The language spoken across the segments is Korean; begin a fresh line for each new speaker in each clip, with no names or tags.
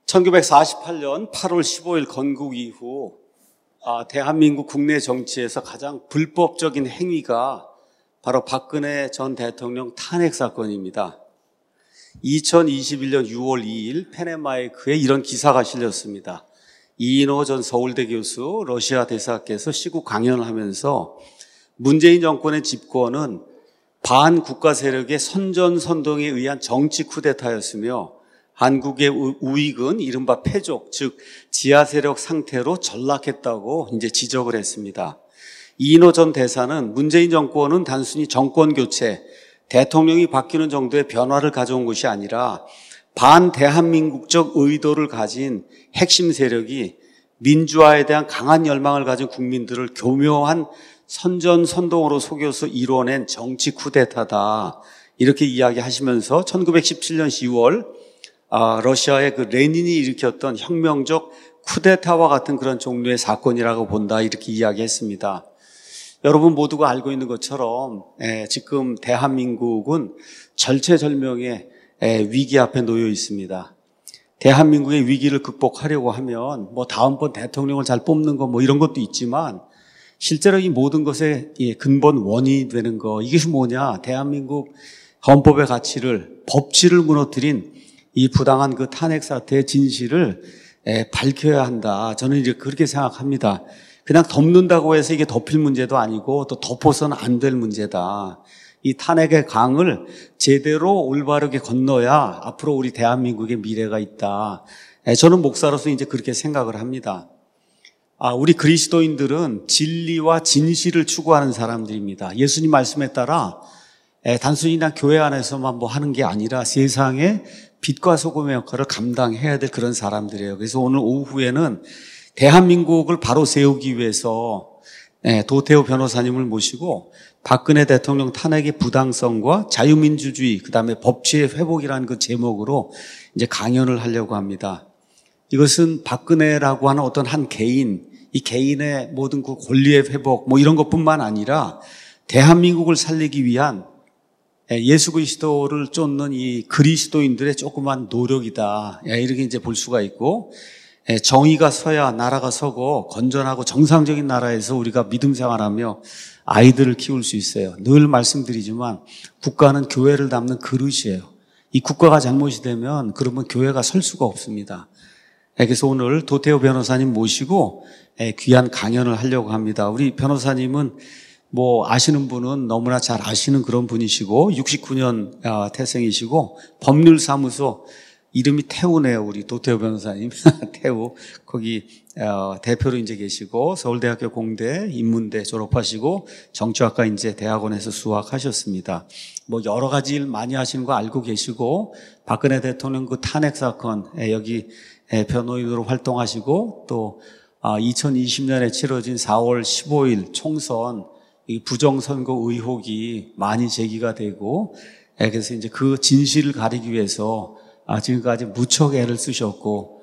1948년 8월 15일 건국 이후 대한민국 국내 정치에서 가장 불법적인 행위가 바로 박근혜 전 대통령 탄핵 사건입니다. 2021년 6월 2일 펜앤마이크에 이런 기사가 실렸습니다. 이인호 전 서울대 교수 러시아 대사께서 시국 강연을 하면서 문재인 정권의 집권은 반국가 세력의 선전선동에 의한 정치 쿠데타였으며 한국의 우익은 이른바 패족, 즉 지하 세력 상태로 전락했다고 이제 지적을 했습니다. 이인호 전 대사는 문재인 정권은 단순히 정권 교체, 대통령이 바뀌는 정도의 변화를 가져온 것이 아니라 반대한민국적 의도를 가진 핵심 세력이 민주화에 대한 강한 열망을 가진 국민들을 교묘한 선전선동으로 속여서 이뤄낸 정치 쿠데타다. 이렇게 이야기하시면서 1917년 10월 러시아의 그 레닌이 일으켰던 혁명적 쿠데타와 같은 그런 종류의 사건이라고 본다. 이렇게 이야기했습니다. 여러분 모두가 알고 있는 것처럼 지금 대한민국은 절체절명의 위기 앞에 놓여 있습니다. 대한민국의 위기를 극복하려고 하면 다음번 대통령을 잘 뽑는 거 이런 것도 있지만 실제로 이 모든 것의 근본 원인이 되는 거, 이것이 뭐냐? 대한민국 헌법의 가치를, 법치를 무너뜨린 이 부당한 그 탄핵 사태의 진실을 밝혀야 한다. 저는 이제 그렇게 생각합니다. 그냥 덮는다고 해서 이게 덮일 문제도 아니고 또 덮어서는 안 될 문제다. 이 탄핵의 강을 제대로 올바르게 건너야 앞으로 우리 대한민국의 미래가 있다. 저는 목사로서 이제 그렇게 생각을 합니다. 우리 그리스도인들은 진리와 진실을 추구하는 사람들입니다. 예수님 말씀에 따라 단순히 그냥 교회 안에서만 하는 게 아니라 세상에 빛과 소금의 역할을 감당해야 될 그런 사람들이에요. 그래서 오늘 오후에는 대한민국을 바로 세우기 위해서 도태우 변호사님을 모시고 박근혜 대통령 탄핵의 부당성과 자유민주주의, 그다음에 법치의 회복이라는 그 제목으로 이제 강연을 하려고 합니다. 이것은 박근혜라고 하는 어떤 한 개인, 이 개인의 모든 그 권리의 회복 이런 것뿐만 아니라 대한민국을 살리기 위한 예수 그리스도를 쫓는 이 그리스도인들의 조그만 노력이다. 이렇게 이제 볼 수가 있고, 정의가 서야 나라가 서고 건전하고 정상적인 나라에서 우리가 믿음 생활하며 아이들을 키울 수 있어요. 늘 말씀드리지만 국가는 교회를 담는 그릇이에요. 이 국가가 잘못이 되면 그러면 교회가 설 수가 없습니다. 그래서 오늘 도태우 변호사님 모시고 귀한 강연을 하려고 합니다. 우리 변호사님은 아시는 분은 너무나 잘 아시는 그런 분이시고 69년 태생이시고 법률사무소 이름이 태우네요. 우리 도태우 변호사님. 태우. 거기 대표로 이제 계시고 서울대학교 공대 인문대 졸업하시고 정치학과 이제 대학원에서 수학하셨습니다. 여러 가지 일 많이 하시는 거 알고 계시고 박근혜 대통령 그 탄핵 사건 여기 변호인으로 활동하시고 또 2020년에 치러진 4월 15일 총선 이 부정선거 의혹이 많이 제기가 되고 그래서 이제 그 진실을 가리기 위해서 지금까지 무척 애를 쓰셨고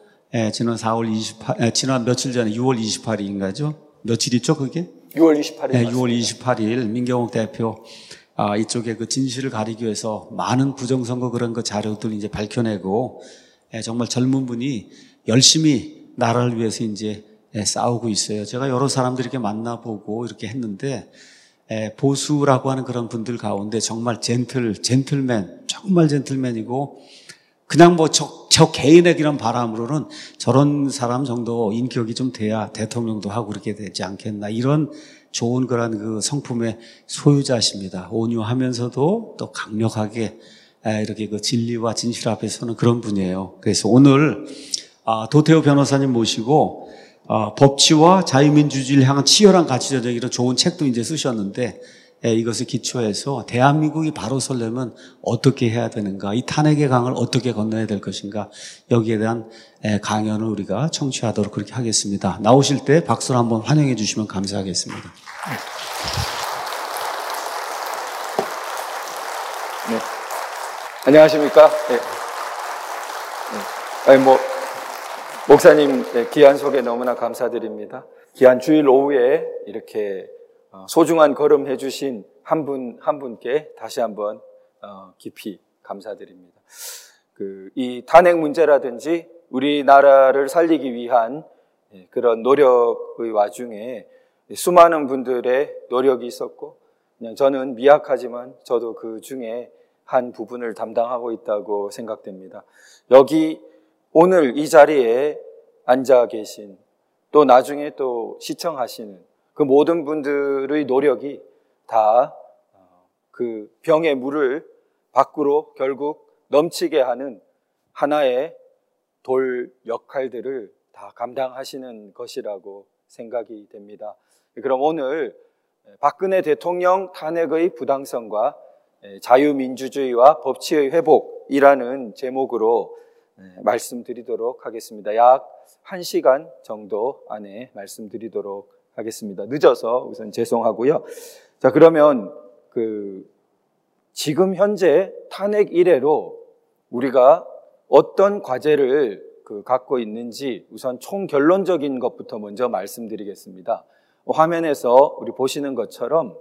지난 며칠 전에 6월 28일인가죠? 며칠 있죠 그게?
6월 28일.
네, 6월 28일 민경욱 대표 이쪽에 그 진실을 가리기 위해서 많은 부정선거 그런 그 자료들 이제 밝혀내고 정말 젊은 분이 열심히 나라를 위해서 이제 싸우고 있어요. 제가 여러 사람들 이렇게 만나보고 이렇게 했는데 보수라고 하는 그런 분들 가운데 정말 젠틀맨, 정말 젠틀맨이고 그냥 저 개인의 그런 바람으로는 저런 사람 정도 인격이 좀 돼야 대통령도 하고 그렇게 되지 않겠나. 이런 좋은 그런 그 성품의 소유자십니다. 온유하면서도 또 강력하게 이렇게 그 진리와 진실 앞에 서는 그런 분이에요. 그래서 오늘 도태우 변호사님 모시고 법치와 자유민주주의를 향한 치열한 가치적 이런 좋은 책도 이제 쓰셨는데 이것을 기초해서 대한민국이 바로 서려면 어떻게 해야 되는가, 이 탄핵의 강을 어떻게 건너야 될 것인가, 여기에 대한 강연을 우리가 청취하도록 그렇게 하겠습니다. 나오실 때 박수로 한번 환영해 주시면 감사하겠습니다.
네. 안녕하십니까? 네. 목사님 귀한 소개 너무나 감사드립니다. 귀한 주일 오후에 이렇게 소중한 걸음 해주신 한 분께 다시 한번 깊이 감사드립니다. 이 탄핵 문제라든지 우리나라를 살리기 위한 그런 노력의 와중에 수많은 분들의 노력이 있었고, 그냥 저는 미약하지만 저도 그 중에 한 부분을 담당하고 있다고 생각됩니다. 여기 오늘 이 자리에 앉아 계신, 또 나중에 또 시청하시는 그 모든 분들의 노력이 다 그 병의 물을 밖으로 결국 넘치게 하는 하나의 돌 역할들을 다 감당하시는 것이라고 생각이 됩니다. 그럼 오늘 박근혜 대통령 탄핵의 부당성과 자유민주주의와 법치의 회복이라는 제목으로 말씀드리도록 하겠습니다. 약 1시간 정도 안에 말씀드리도록 하겠습니다. 늦어서 우선 죄송하고요. 자, 그러면 지금 현재 탄핵 이래로 우리가 어떤 과제를 갖고 있는지 우선 총결론적인 것부터 먼저 말씀드리겠습니다. 화면에서 우리 보시는 것처럼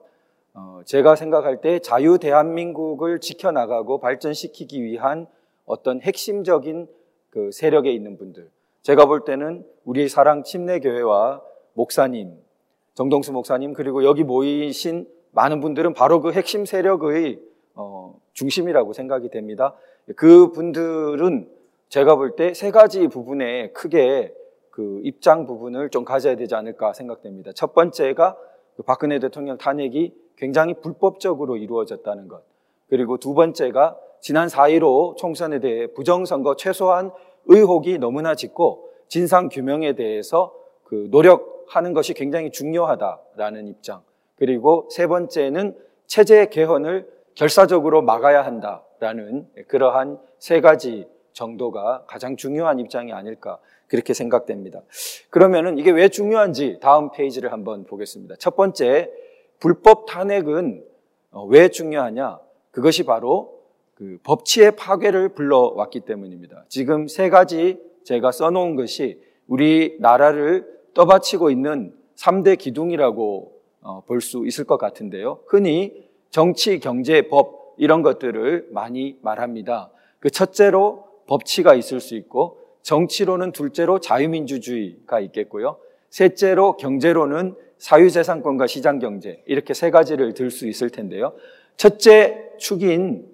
제가 생각할 때 자유 대한민국을 지켜나가고 발전시키기 위한 어떤 핵심적인 그 세력에 있는 분들, 제가 볼 때는 우리 사랑 침례교회와 목사님, 정동수 목사님, 그리고 여기 모이신 많은 분들은 바로 그 핵심 세력의 중심이라고 생각이 됩니다. 그 분들은 제가 볼 때 세 가지 부분에 크게 그 입장 부분을 좀 가져야 되지 않을까 생각됩니다. 첫 번째가 박근혜 대통령 탄핵이 굉장히 불법적으로 이루어졌다는 것. 그리고 두 번째가 지난 4.15 총선에 대해 부정선거 최소한 의혹이 너무나 짙고 진상규명에 대해서 노력하는 것이 굉장히 중요하다라는 입장. 그리고 세 번째는 체제 개헌을 결사적으로 막아야 한다라는 그러한 세 가지 정도가 가장 중요한 입장이 아닐까 그렇게 생각됩니다. 그러면은 이게 왜 중요한지 다음 페이지를 한번 보겠습니다. 첫 번째, 불법 탄핵은 왜 중요하냐? 그것이 바로 그 법치의 파괴를 불러왔기 때문입니다. 지금 세 가지 제가 써놓은 것이 우리나라를 떠받치고 있는 3대 기둥이라고 볼 수 있을 것 같은데요. 흔히 정치, 경제, 법 이런 것들을 많이 말합니다. 그 첫째로 법치가 있을 수 있고, 정치로는 둘째로 자유민주주의가 있겠고요. 셋째로 경제로는 사유재산권과 시장경제, 이렇게 세 가지를 들 수 있을 텐데요. 첫째 축인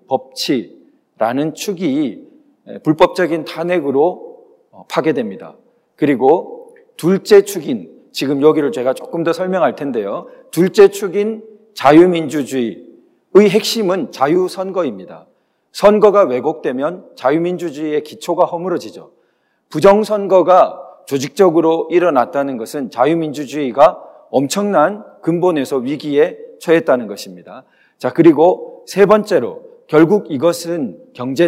법치라는 축이 불법적인 탄핵으로 파괴됩니다. 그리고 둘째 축인, 지금 여기를 제가 조금 더 설명할 텐데요. 둘째 축인 자유민주주의의 핵심은 자유선거입니다. 선거가 왜곡되면 자유민주주의의 기초가 허물어지죠. 부정선거가 조직적으로 일어났다는 것은 자유민주주의가 엄청난 근본에서 위기에 처했다는 것입니다. 자, 그리고 세 번째로 결국 이것은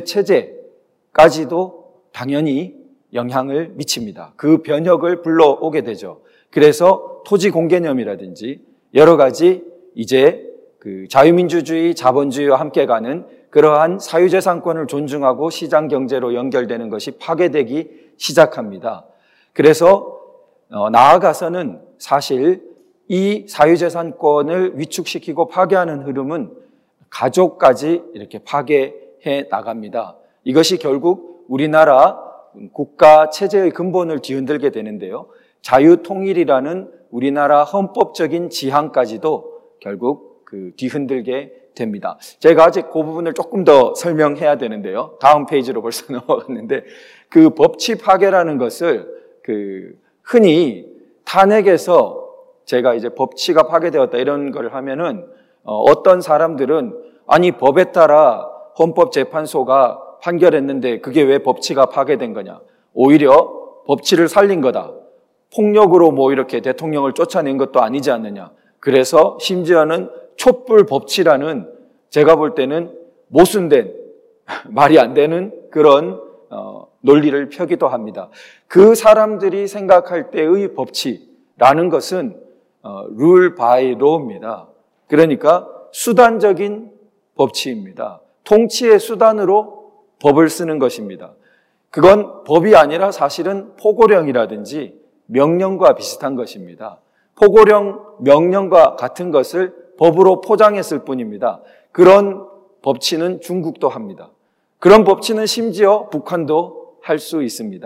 경제체제까지도 당연히 영향을 미칩니다. 그 변혁을 불러오게 되죠. 그래서 토지 공개념이라든지 여러 가지 이제 그 자유민주주의, 자본주의와 함께 가는 그러한 사유재산권을 존중하고 시장경제로 연결되는 것이 파괴되기 시작합니다. 그래서 나아가서는 사실 이 사유재산권을 위축시키고 파괴하는 흐름은 가족까지 이렇게 파괴해 나갑니다. 이것이 결국 우리나라 국가 체제의 근본을 뒤흔들게 되는데요. 자유통일이라는 우리나라 헌법적인 지향까지도 결국 뒤흔들게 됩니다. 제가 아직 그 부분을 조금 더 설명해야 되는데요. 다음 페이지로 벌써 넘어갔는데, 그 법치 파괴라는 것을 흔히 탄핵에서 제가 이제 법치가 파괴되었다 이런 걸 하면은 어떤 사람들은 아니 법에 따라 헌법재판소가 판결했는데 그게 왜 법치가 파괴된 거냐? 오히려 법치를 살린 거다. 폭력으로 뭐 이렇게 대통령을 쫓아낸 것도 아니지 않느냐. 그래서 심지어는 촛불 법치라는 제가 볼 때는 모순된 말이 안 되는 그런 논리를 펴기도 합니다. 그 사람들이 생각할 때의 법치라는 것은 rule by law입니다. 그러니까 수단적인 법치입니다. 통치의 수단으로 법을 쓰는 것입니다. 그건 법이 아니라 사실은 포고령이라든지 명령과 비슷한 것입니다. 포고령, 명령과 같은 것을 법으로 포장했을 뿐입니다. 그런 법치는 중국도 합니다. 그런 법치는 심지어 북한도 할 수 있습니다.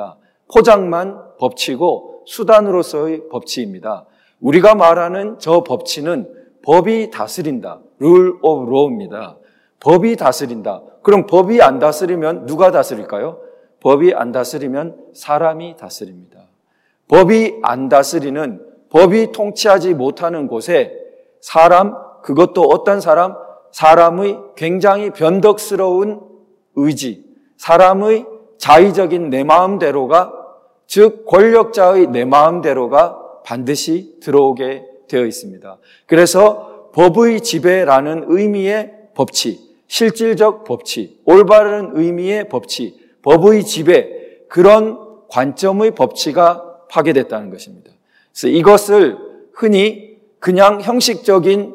포장만 법치고 수단으로서의 법치입니다. 우리가 말하는 저 법치는 법이 다스린다. rule of law입니다. 법이 다스린다. 그럼 법이 안 다스리면 누가 다스릴까요? 법이 안 다스리면 사람이 다스립니다. 법이 안 다스리는, 법이 통치하지 못하는 곳에 사람, 그것도 어떤 사람? 사람의 굉장히 변덕스러운 의지, 사람의 자의적인 내 마음대로가, 즉 권력자의 내 마음대로가 반드시 들어오게 되어 있습니다. 그래서 법의 지배라는 의미의 법치, 실질적 법치, 올바른 의미의 법치, 법의 지배, 그런 관점의 법치가 파괴됐다는 것입니다. 그래서 이것을 흔히 그냥 형식적인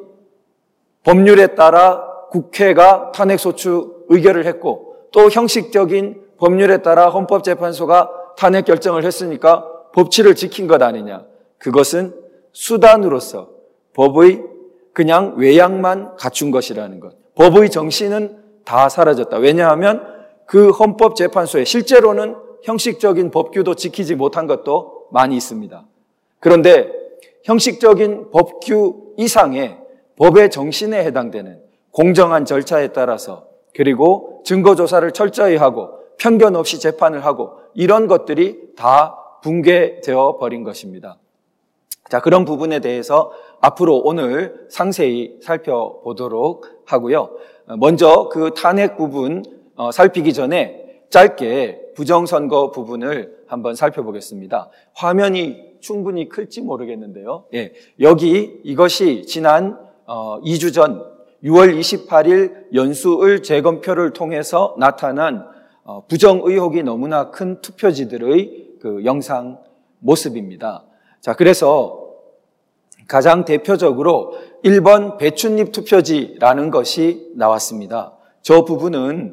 법률에 따라 국회가 탄핵소추 의결을 했고, 또 형식적인 법률에 따라 헌법재판소가 탄핵 결정을 했으니까 법치를 지킨 것 아니냐. 그것은 수단으로서 법의 그냥 외양만 갖춘 것이라는 것. 법의 정신은 다 사라졌다. 왜냐하면 그 헌법재판소에 실제로는 형식적인 법규도 지키지 못한 것도 많이 있습니다. 그런데 형식적인 법규 이상의 법의 정신에 해당되는 공정한 절차에 따라서, 그리고 증거조사를 철저히 하고 편견 없이 재판을 하고, 이런 것들이 다 붕괴되어 버린 것입니다. 자, 그런 부분에 대해서 앞으로 오늘 상세히 살펴보도록 하고요. 먼저 그 탄핵 부분 살피기 전에 짧게 부정선거 부분을 한번 살펴보겠습니다. 화면이 충분히 클지 모르겠는데요. 예, 여기 이것이 지난 2주 전 6월 28일 연수을 재검표를 통해서 나타난 부정 의혹이 너무나 큰 투표지들의 그 영상 모습입니다. 자, 그래서 가장 대표적으로 1번 배춧잎 투표지라는 것이 나왔습니다. 저 부분은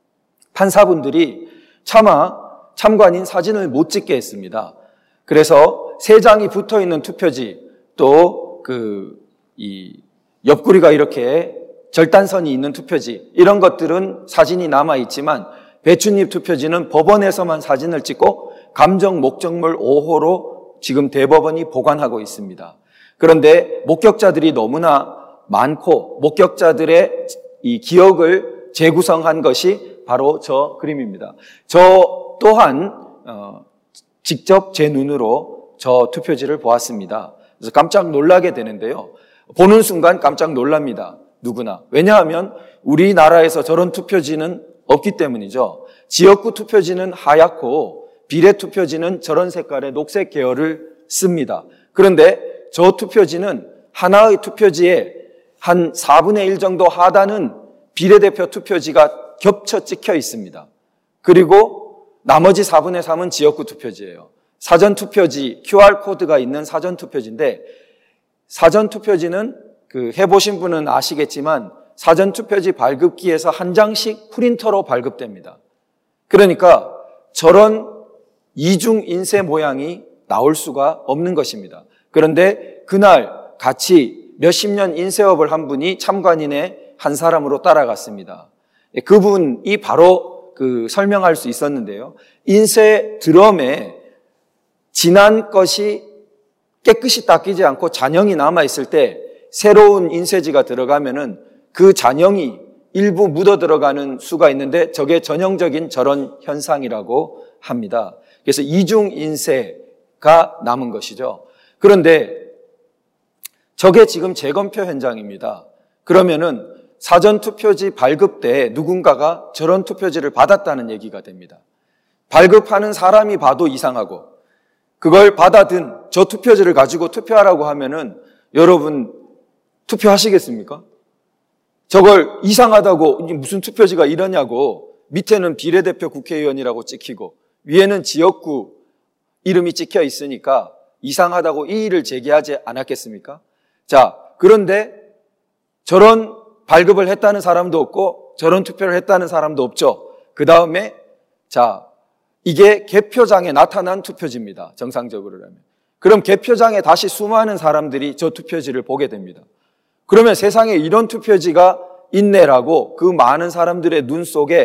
판사분들이 차마 참관인 사진을 못 찍게 했습니다. 그래서 3장이 붙어 있는 투표지, 또 이 옆구리가 이렇게 절단선이 있는 투표지, 이런 것들은 사진이 남아 있지만 배춧잎 투표지는 법원에서만 사진을 찍고 감정 목적물 5호로 지금 대법원이 보관하고 있습니다. 그런데 목격자들이 너무나 많고 목격자들의 이 기억을 재구성한 것이 바로 저 그림입니다. 저 또한 직접 제 눈으로 저 투표지를 보았습니다. 그래서 깜짝 놀라게 되는데요. 보는 순간 깜짝 놀랍니다. 누구나. 왜냐하면 우리나라에서 저런 투표지는 없기 때문이죠. 지역구 투표지는 하얗고 비례 투표지는 저런 색깔의 녹색 계열을 씁니다. 그런데 저 투표지는 하나의 투표지에 한 4분의 1 정도 하단은 비례대표 투표지가 겹쳐 찍혀 있습니다. 그리고 나머지 4분의 3은 지역구 투표지예요. 사전투표지, QR코드가 있는 사전투표지인데, 사전투표지는 해보신 분은 아시겠지만 사전투표지 발급기에서 한 장씩 프린터로 발급됩니다. 그러니까 저런 이중 인쇄 모양이 나올 수가 없는 것입니다. 그런데 그날 같이 몇십 년 인쇄업을 한 분이 참관인의 한 사람으로 따라갔습니다. 그분이 바로 설명할 수 있었는데요. 인쇄 드럼에 지난 것이 깨끗이 닦이지 않고 잔형이 남아있을 때 새로운 인쇄지가 들어가면은 그 잔형이 일부 묻어 들어가는 수가 있는데 저게 전형적인 저런 현상이라고 합니다. 그래서 이중 인쇄가 남은 것이죠. 그런데 저게 지금 재검표 현장입니다. 그러면은 사전투표지 발급 때 누군가가 저런 투표지를 받았다는 얘기가 됩니다. 발급하는 사람이 봐도 이상하고, 그걸 받아든 저 투표지를 가지고 투표하라고 하면은 여러분 투표하시겠습니까? 저걸 이상하다고 무슨 투표지가 이러냐고, 밑에는 비례대표 국회의원이라고 찍히고 위에는 지역구 이름이 찍혀 있으니까 이상하다고 이의를 제기하지 않았겠습니까? 자, 그런데 저런 발급을 했다는 사람도 없고 저런 투표를 했다는 사람도 없죠. 그 다음에 자, 이게 개표장에 나타난 투표지입니다. 정상적으로라면. 그럼 개표장에 다시 수많은 사람들이 저 투표지를 보게 됩니다. 그러면 세상에 이런 투표지가 있네라고 그 많은 사람들의 눈 속에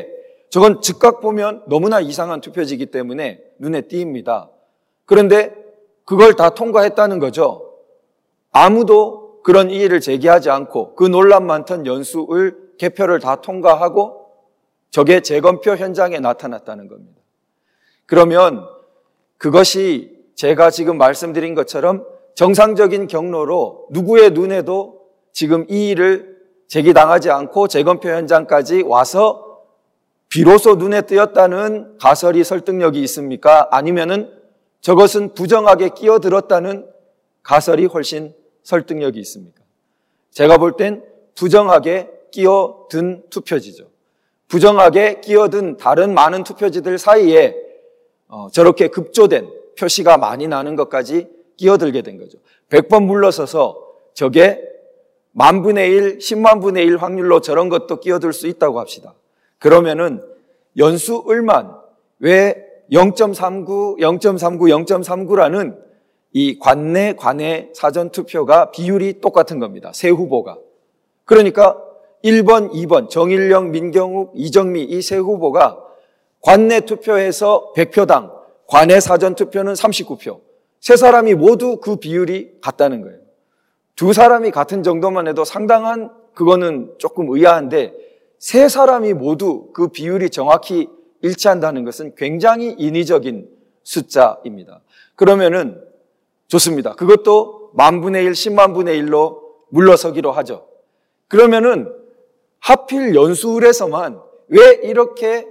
저건 즉각 보면 너무나 이상한 투표지이기 때문에 눈에 띄입니다. 그런데 그걸 다 통과했다는 거죠. 아무도 그런 이의를 제기하지 않고 그 논란 많던 연수을 개표를 다 통과하고 저게 재검표 현장에 나타났다는 겁니다. 그러면 그것이 제가 지금 말씀드린 것처럼 정상적인 경로로 누구의 눈에도 지금 이의를 제기당하지 않고 재검표 현장까지 와서 비로소 눈에 띄었다는 가설이 설득력이 있습니까? 아니면은 저것은 부정하게 끼어들었다는 가설이 훨씬 설득력이 있습니까? 제가 볼 땐 부정하게 끼어든 투표지죠. 부정하게 끼어든 다른 많은 투표지들 사이에 저렇게 급조된 표시가 많이 나는 것까지 끼어들게 된 거죠. 100번 물러서서 저게 10,000분의 1, 100,000분의 1 확률로 저런 것도 끼어들 수 있다고 합시다. 그러면은 연수을만 왜 0.39, 0.39, 0.39라는 이 관내 사전투표가 비율이 똑같은 겁니다. 세 후보가. 그러니까 1번, 2번, 정일영, 민경욱, 이정미 이 세 후보가 관내 투표에서 100표당 관내 사전투표는 39표. 세 사람이 모두 그 비율이 같다는 거예요. 두 사람이 같은 정도만 해도 상당한 그거는 조금 의아한데 세 사람이 모두 그 비율이 정확히 일치한다는 것은 굉장히 인위적인 숫자입니다. 그러면은 좋습니다. 그것도 10,000분의 1, 100,000분의 1로 물러서기로 하죠. 그러면은 하필 연수을에서만 왜 이렇게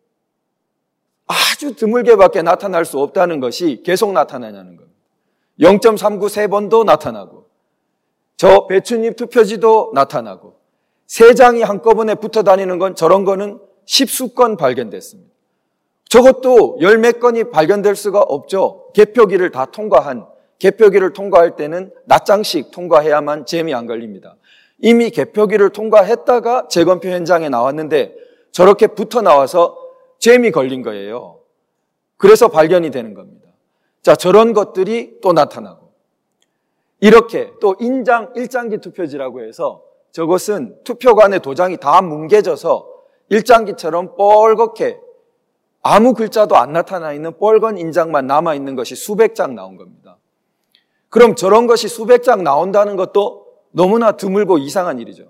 아주 드물게밖에 나타날 수 없다는 것이 계속 나타나냐는 겁니다. 0.39 3번도 나타나고 저 배춧잎 투표지도 나타나고 세 장이 한꺼번에 붙어 다니는 건 저런 거는 10수 건 발견됐습니다. 저것도 열 몇 건이 발견될 수가 없죠. 개표기를 다 통과한, 개표기를 통과할 때는 몇 장씩 통과해야만 잼이 안 걸립니다. 이미 개표기를 통과했다가 재검표 현장에 나왔는데 저렇게 붙어 나와서 잼이 걸린 거예요. 그래서 발견이 되는 겁니다. 자, 저런 것들이 또 나타나고 이렇게 또 일장기 투표지라고 해서 저것은 투표관의 도장이 다 뭉개져서 일장기처럼 뻘겋게 아무 글자도 안 나타나 있는 뻘건 인장만 남아있는 것이 수백 장 나온 겁니다. 그럼 저런 것이 수백 장 나온다는 것도 너무나 드물고 이상한 일이죠.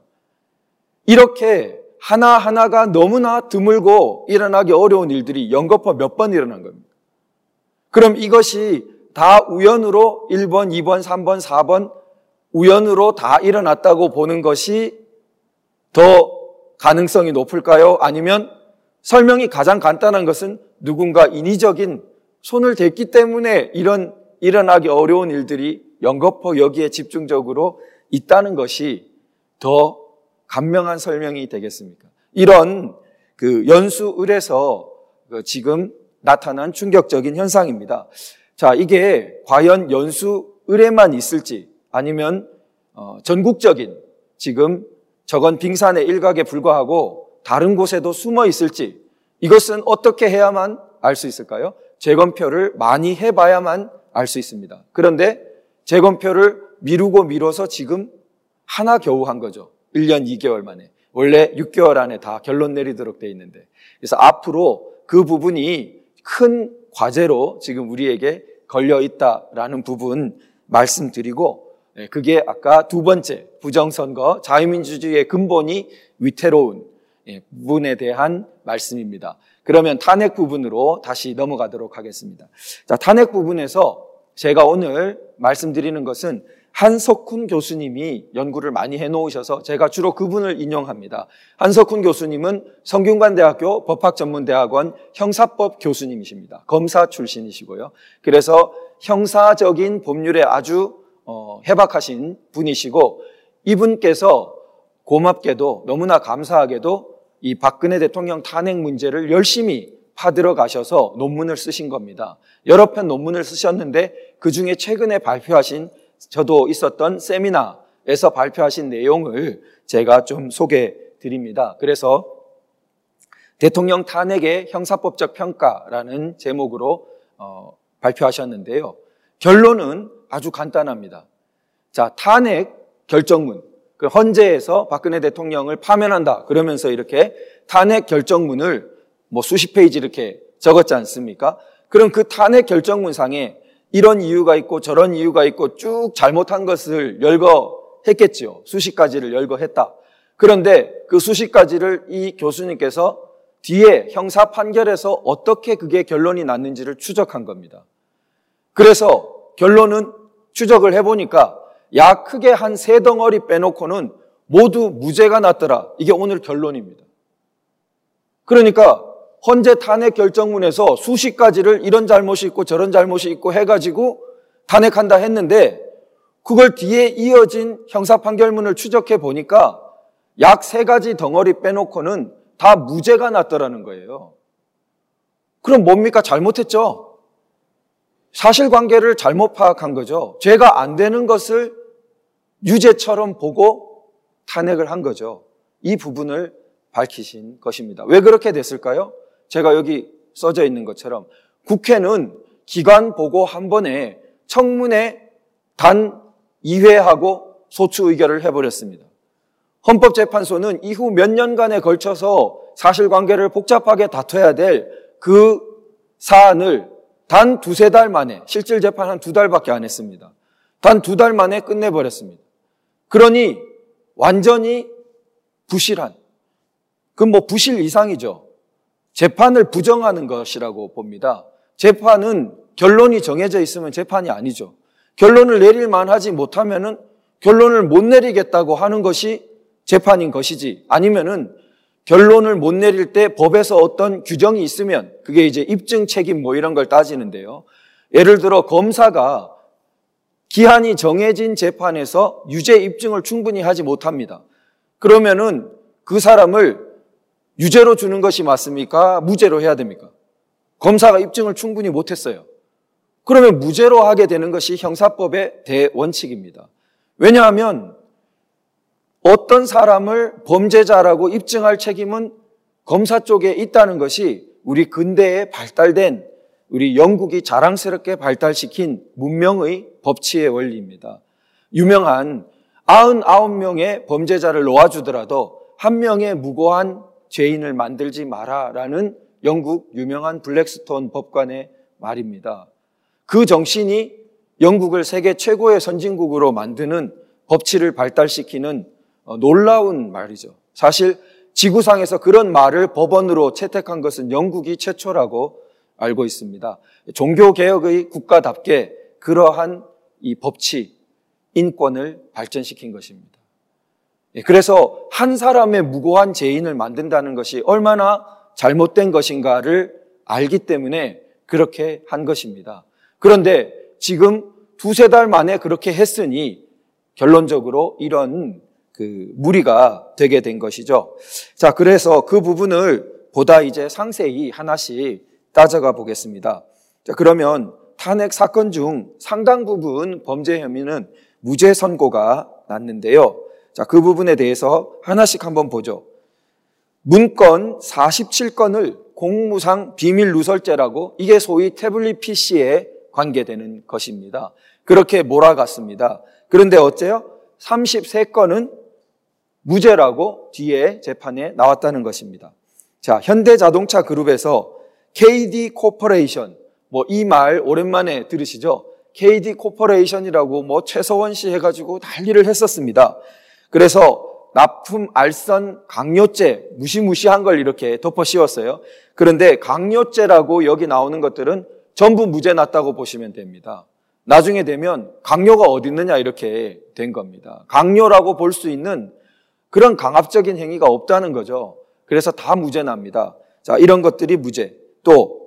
이렇게 하나하나가 너무나 드물고 일어나기 어려운 일들이 연거푸 몇 번 일어난 겁니다. 그럼 이것이 다 우연으로 1번, 2번, 3번, 4번 우연으로 다 일어났다고 보는 것이 더 가능성이 높을까요? 아니면 설명이 가장 간단한 것은 누군가 인위적인 손을 댔기 때문에 이런 일어나기 어려운 일들이 연거푸 여기에 집중적으로 있다는 것이 더 간명한 설명이 되겠습니까? 이런 연수을에서 지금 나타난 충격적인 현상입니다. 자, 이게 과연 연수을에만 있을지 아니면 전국적인 지금 저건 빙산의 일각에 불과하고 다른 곳에도 숨어 있을지 이것은 어떻게 해야만 알 수 있을까요? 재검표를 많이 해봐야만 알 수 있습니다. 그런데 재검표를 미뤄서 지금 하나 겨우 한 거죠. 1년 2개월 만에. 원래 6개월 안에 다 결론 내리도록 돼 있는데. 그래서 앞으로 그 부분이 큰 과제로 지금 우리에게 걸려 있다라는 부분 말씀드리고 그게 아까 두 번째 부정선거 자유민주주의의 근본이 위태로운 부분에 대한 말씀입니다. 그러면 탄핵 부분으로 다시 넘어가도록 하겠습니다. 자, 탄핵 부분에서 제가 오늘 말씀드리는 것은 한석훈 교수님이 연구를 많이 해놓으셔서 제가 주로 그분을 인용합니다. 한석훈 교수님은 성균관대학교 법학전문대학원 형사법 교수님이십니다. 검사 출신이시고요. 그래서 형사적인 법률에 아주 해박하신 분이시고 이분께서 고맙게도 너무나 감사하게도 이 박근혜 대통령 탄핵 문제를 열심히 파들어 가셔서 논문을 쓰신 겁니다. 여러 편 논문을 쓰셨는데 그중에 최근에 발표하신 저도 있었던 세미나에서 발표하신 내용을 제가 좀 소개해 드립니다. 그래서 대통령 탄핵의 형사법적 평가라는 제목으로 발표하셨는데요. 결론은 아주 간단합니다. 자, 탄핵 결정문, 헌재에서 박근혜 대통령을 파면한다 그러면서 이렇게 탄핵 결정문을 뭐 수십 페이지 이렇게 적었지 않습니까? 그럼 그 탄핵 결정문상에 이런 이유가 있고 저런 이유가 있고 쭉 잘못한 것을 열거했겠죠. 수십 가지를 열거했다. 그런데 그 수십 가지를 이 교수님께서 뒤에 형사 판결에서 어떻게 그게 결론이 났는지를 추적한 겁니다. 그래서 결론은 추적을 해보니까 야 크게 한 세 덩어리 빼놓고는 모두 무죄가 났더라. 이게 오늘 결론입니다. 그러니까 헌재 탄핵 결정문에서 수십 가지를 이런 잘못이 있고 저런 잘못이 있고 해가지고 탄핵한다 했는데 그걸 뒤에 이어진 형사 판결문을 추적해 보니까 약 세 가지 덩어리 빼놓고는 다 무죄가 났더라는 거예요. 그럼 뭡니까? 잘못했죠. 사실관계를 잘못 파악한 거죠. 죄가 안 되는 것을 유죄처럼 보고 탄핵을 한 거죠. 이 부분을 밝히신 것입니다. 왜 그렇게 됐을까요? 제가 여기 써져 있는 것처럼 국회는 기관 보고 한 번에 청문회 단 2회하고 소추 의결을 해버렸습니다. 헌법재판소는 이후 몇 년간에 걸쳐서 사실관계를 복잡하게 다퉈야 될 그 사안을 단 두세 달 만에, 실질 재판 한 2달밖에 안 했습니다. 단 2달 만에 끝내버렸습니다. 그러니 완전히 부실한, 그건 뭐 부실 이상이죠. 재판을 부정하는 것이라고 봅니다. 재판은 결론이 정해져 있으면 재판이 아니죠. 결론을 내릴 만하지 못하면은 결론을 못 내리겠다고 하는 것이 재판인 것이지, 아니면은 결론을 못 내릴 때 법에서 어떤 규정이 있으면 그게 이제 입증 책임 뭐 이런 걸 따지는데요. 예를 들어 검사가 기한이 정해진 재판에서 유죄 입증을 충분히 하지 못합니다. 그러면은 그 사람을 유죄로 주는 것이 맞습니까? 무죄로 해야 됩니까? 검사가 입증을 충분히 못했어요. 그러면 무죄로 하게 되는 것이 형사법의 대원칙입니다. 왜냐하면 어떤 사람을 범죄자라고 입증할 책임은 검사 쪽에 있다는 것이 우리 근대에 발달된, 우리 영국이 자랑스럽게 발달시킨 문명의 법치의 원리입니다. 유명한 99명의 범죄자를 놓아주더라도 한 명의 무고한 죄인을 만들지 마라라는 영국 유명한 블랙스톤 법관의 말입니다. 그 정신이 영국을 세계 최고의 선진국으로 만드는 법치를 발달시키는 놀라운 말이죠. 사실 지구상에서 그런 말을 법원으로 채택한 것은 영국이 최초라고 알고 있습니다. 종교개혁의 국가답게 그러한 이 법치, 인권을 발전시킨 것입니다. 그래서 한 사람의 무고한 죄인을 만든다는 것이 얼마나 잘못된 것인가를 알기 때문에 그렇게 한 것입니다. 그런데 지금 두세 달 만에 그렇게 했으니 결론적으로 이런 무리가 되게 된 것이죠. 자, 그래서 그 부분을 보다 이제 상세히 하나씩 따져가 보겠습니다. 자, 그러면 탄핵 사건 중 상당 부분 범죄 혐의는 무죄 선고가 났는데요. 자, 그 부분에 대해서 하나씩 한번 보죠. 문건 47건을 공무상 비밀 누설죄라고, 이게 소위 태블릿 PC에 관계되는 것입니다. 그렇게 몰아갔습니다. 그런데 어째요? 33건은 무죄라고 뒤에 재판에 나왔다는 것입니다. 자, 현대자동차 그룹에서 KD 코퍼레이션, 뭐 이 말 오랜만에 들으시죠? KD 코퍼레이션이라고 뭐 최서원 씨 해가지고 난리를 했었습니다. 그래서 납품 알선 강요죄, 무시무시한 걸 이렇게 덮어 씌웠어요. 그런데 강요죄라고 여기 나오는 것들은 전부 무죄 났다고 보시면 됩니다. 나중에 되면 강요가 어디 있느냐 이렇게 된 겁니다. 강요라고 볼 수 있는 그런 강압적인 행위가 없다는 거죠. 그래서 다 무죄 납니다. 자, 이런 것들이 무죄. 또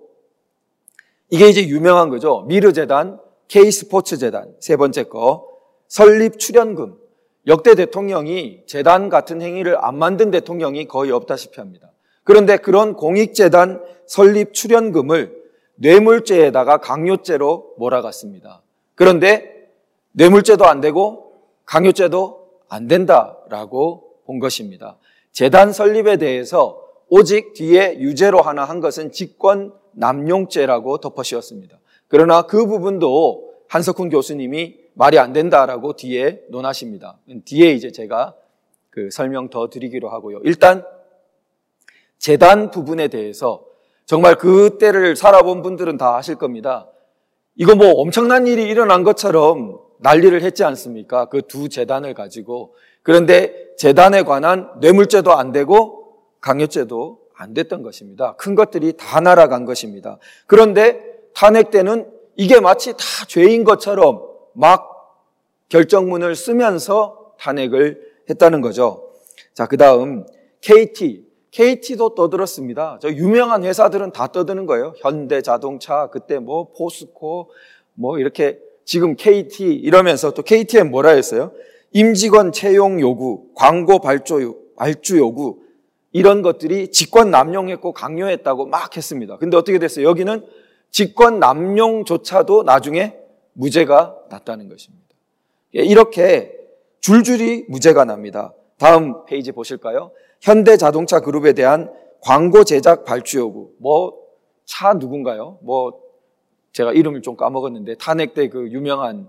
이게 이제 유명한 거죠. 미르재단, K스포츠재단, 세 번째 거, 설립 출연금. 역대 대통령이 재단 같은 행위를 안 만든 대통령이 거의 없다시피 합니다. 그런데 그런 공익재단 설립 출연금을 뇌물죄에다가 강요죄로 몰아갔습니다. 그런데 뇌물죄도 안 되고 강요죄도 안 된다라고 본 것입니다. 재단 설립에 대해서 오직 뒤에 유죄로 하나 한 것은 직권 남용죄라고 덮어씌웠습니다. 그러나 그 부분도 한석훈 교수님이 말이 안 된다라고 뒤에 논하십니다. 뒤에 이제 제가 설명 더 드리기로 하고요. 일단 재단 부분에 대해서 정말 그때를 살아본 분들은 다 아실 겁니다. 이거 뭐 엄청난 일이 일어난 것처럼 난리를 했지 않습니까? 그 두 제단을 가지고. 그런데 제단에 관한 뇌물죄도 안 되고 강요죄도 안 됐던 것입니다. 큰 것들이 다 날아간 것입니다. 그런데 탄핵 때는 이게 마치 다 죄인 것처럼 막 결정문을 쓰면서 탄핵을 했다는 거죠. 자, 그 다음 KT도 떠들었습니다. 저 유명한 회사들은 다 떠드는 거예요. 현대자동차, 그때 뭐 포스코, 뭐 이렇게 지금 KT 이러면서 또 KT엔 뭐라 했어요? 임직원 채용 요구, 광고 발주 요구 이런 것들이 직권 남용했고 강요했다고 막 했습니다. 근데 어떻게 됐어요? 여기는 직권 남용조차도 나중에 무죄가 났다는 것입니다. 이렇게 줄줄이 무죄가 납니다. 다음 페이지 보실까요? 현대자동차 그룹에 대한 광고 제작 발주 요구. 차 누군가요? 제가 이름을 좀 까먹었는데 탄핵 때 그 유명한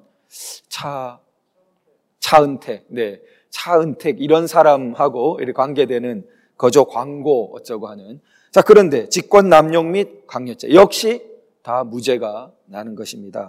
차은택. 네. 차은택 이런 사람하고 이렇게 관계되는 거저 광고 어쩌고 하는. 자, 그런데 직권 남용 및 강요죄 역시 다 무죄가 나는 것입니다.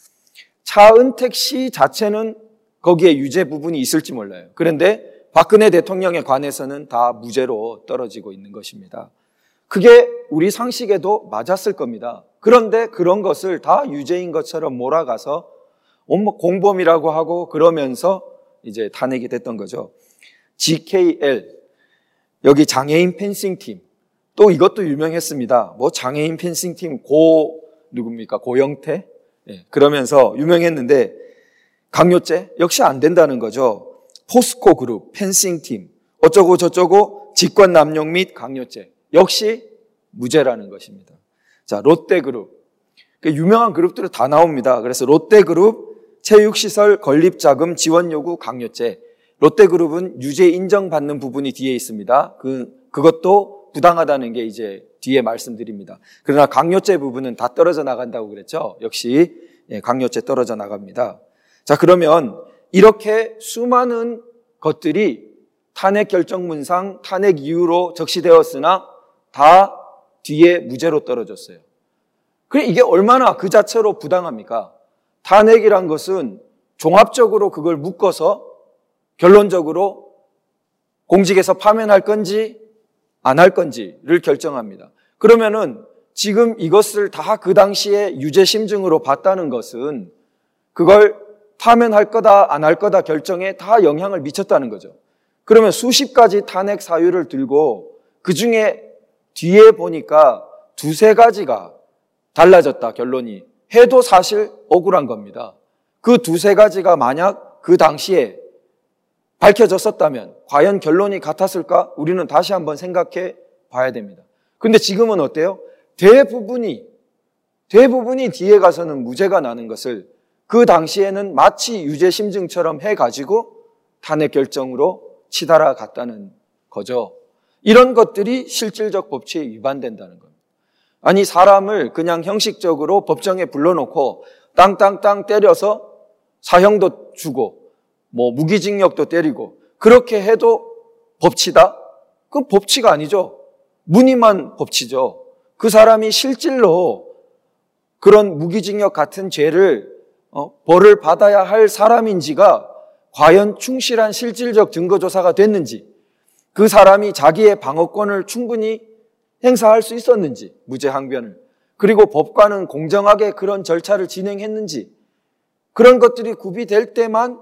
차은택 씨 자체는 거기에 유죄 부분이 있을지 몰라요. 그런데 박근혜 대통령에 관해서는 다 무죄로 떨어지고 있는 것입니다. 그게 우리 상식에도 맞았을 겁니다. 그런데 그런 것을 다 유죄인 것처럼 몰아가서 공범이라고 하고 그러면서 이제 탄핵이 됐던 거죠. GKL, 여기 장애인 펜싱팀. 또 이것도 유명했습니다. 장애인 펜싱팀 누굽니까? 고영태? 네, 그러면서 유명했는데 강요죄 역시 안 된다는 거죠. 포스코 그룹, 펜싱팀, 어쩌고 저쩌고 직권 남용 및 강요죄 역시 무죄라는 것입니다. 자, 롯데그룹. 유명한 그룹들은 다 나옵니다. 그래서 롯데그룹 체육시설 건립자금 지원 요구 강요죄. 롯데그룹은 유죄 인정받는 부분이 뒤에 있습니다. 그것도 부당하다는 게 이제 뒤에 말씀드립니다. 그러나 강요죄 부분은 다 떨어져 나간다고 그랬죠. 역시 강요죄 떨어져 나갑니다. 자, 그러면 이렇게 수많은 것들이 탄핵 결정문상 탄핵 이유로 적시되었으나 다 뒤에 무죄로 떨어졌어요. 그래, 이게 얼마나 그 자체로 부당합니까? 탄핵이란 것은 종합적으로 그걸 묶어서 결론적으로 공직에서 파면할 건지 안 할 건지를 결정합니다. 그러면은 지금 이것을 다 그 당시에 유죄 심증으로 봤다는 것은 그걸 파면할 거다 안 할 거다 결정에 다 영향을 미쳤다는 거죠. 그러면 수십 가지 탄핵 사유를 들고 그중에 뒤에 보니까 두세 가지가 달라졌다 결론이 해도 사실 억울한 겁니다. 그 두세 가지가 만약 그 당시에 밝혀졌었다면 과연 결론이 같았을까? 우리는 다시 한번 생각해 봐야 됩니다. 그런데 지금은 어때요? 대부분이 뒤에 가서는 무죄가 나는 것을 그 당시에는 마치 유죄 심증처럼 해가지고 탄핵 결정으로 치달아 갔다는 거죠. 이런 것들이 실질적 법치에 위반된다는 겁니다. 아니, 사람을 그냥 형식적으로 법정에 불러놓고 땅땅땅 때려서 사형도 주고 무기징역도 때리고 그렇게 해도 법치다? 그건 법치가 아니죠. 무늬만 법치죠. 그 사람이 실질로 그런 무기징역 같은 죄를 벌을 받아야 할 사람인지가 과연 충실한 실질적 증거조사가 됐는지, 그 사람이 자기의 방어권을 충분히 행사할 수 있었는지, 무죄 항변을, 그리고 법관은 공정하게 그런 절차를 진행했는지, 그런 것들이 구비될 때만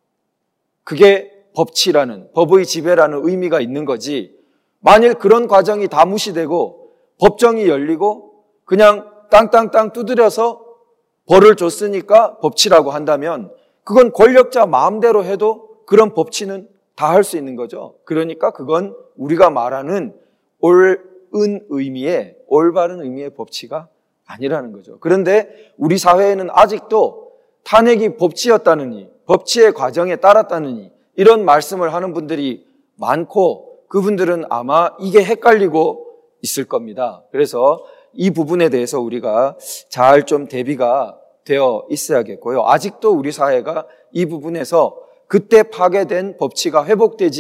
그게 법치라는, 법의 지배라는 의미가 있는 거지, 만일 그런 과정이 다 무시되고 법정이 열리고 그냥 땅땅땅 두드려서 벌을 줬으니까 법치라고 한다면 그건 권력자 마음대로 해도 그런 법치는 다 할 수 있는 거죠. 그러니까 그건 우리가 말하는 옳은 의미의, 올바른 의미의 법치가 아니라는 거죠. 그런데 우리 사회에는 아직도 탄핵이 법치였다느니, 법치의 과정에 따랐다느니 이런 말씀을 하는 분들이 많고 그분들은 아마 이게 헷갈리고 있을 겁니다. 그래서 이 부분에 대해서 우리가 잘 좀 대비가 되어 있어야겠고요. 아직도 우리 사회가 이 부분에서 그때 파괴된 법치가 회복되지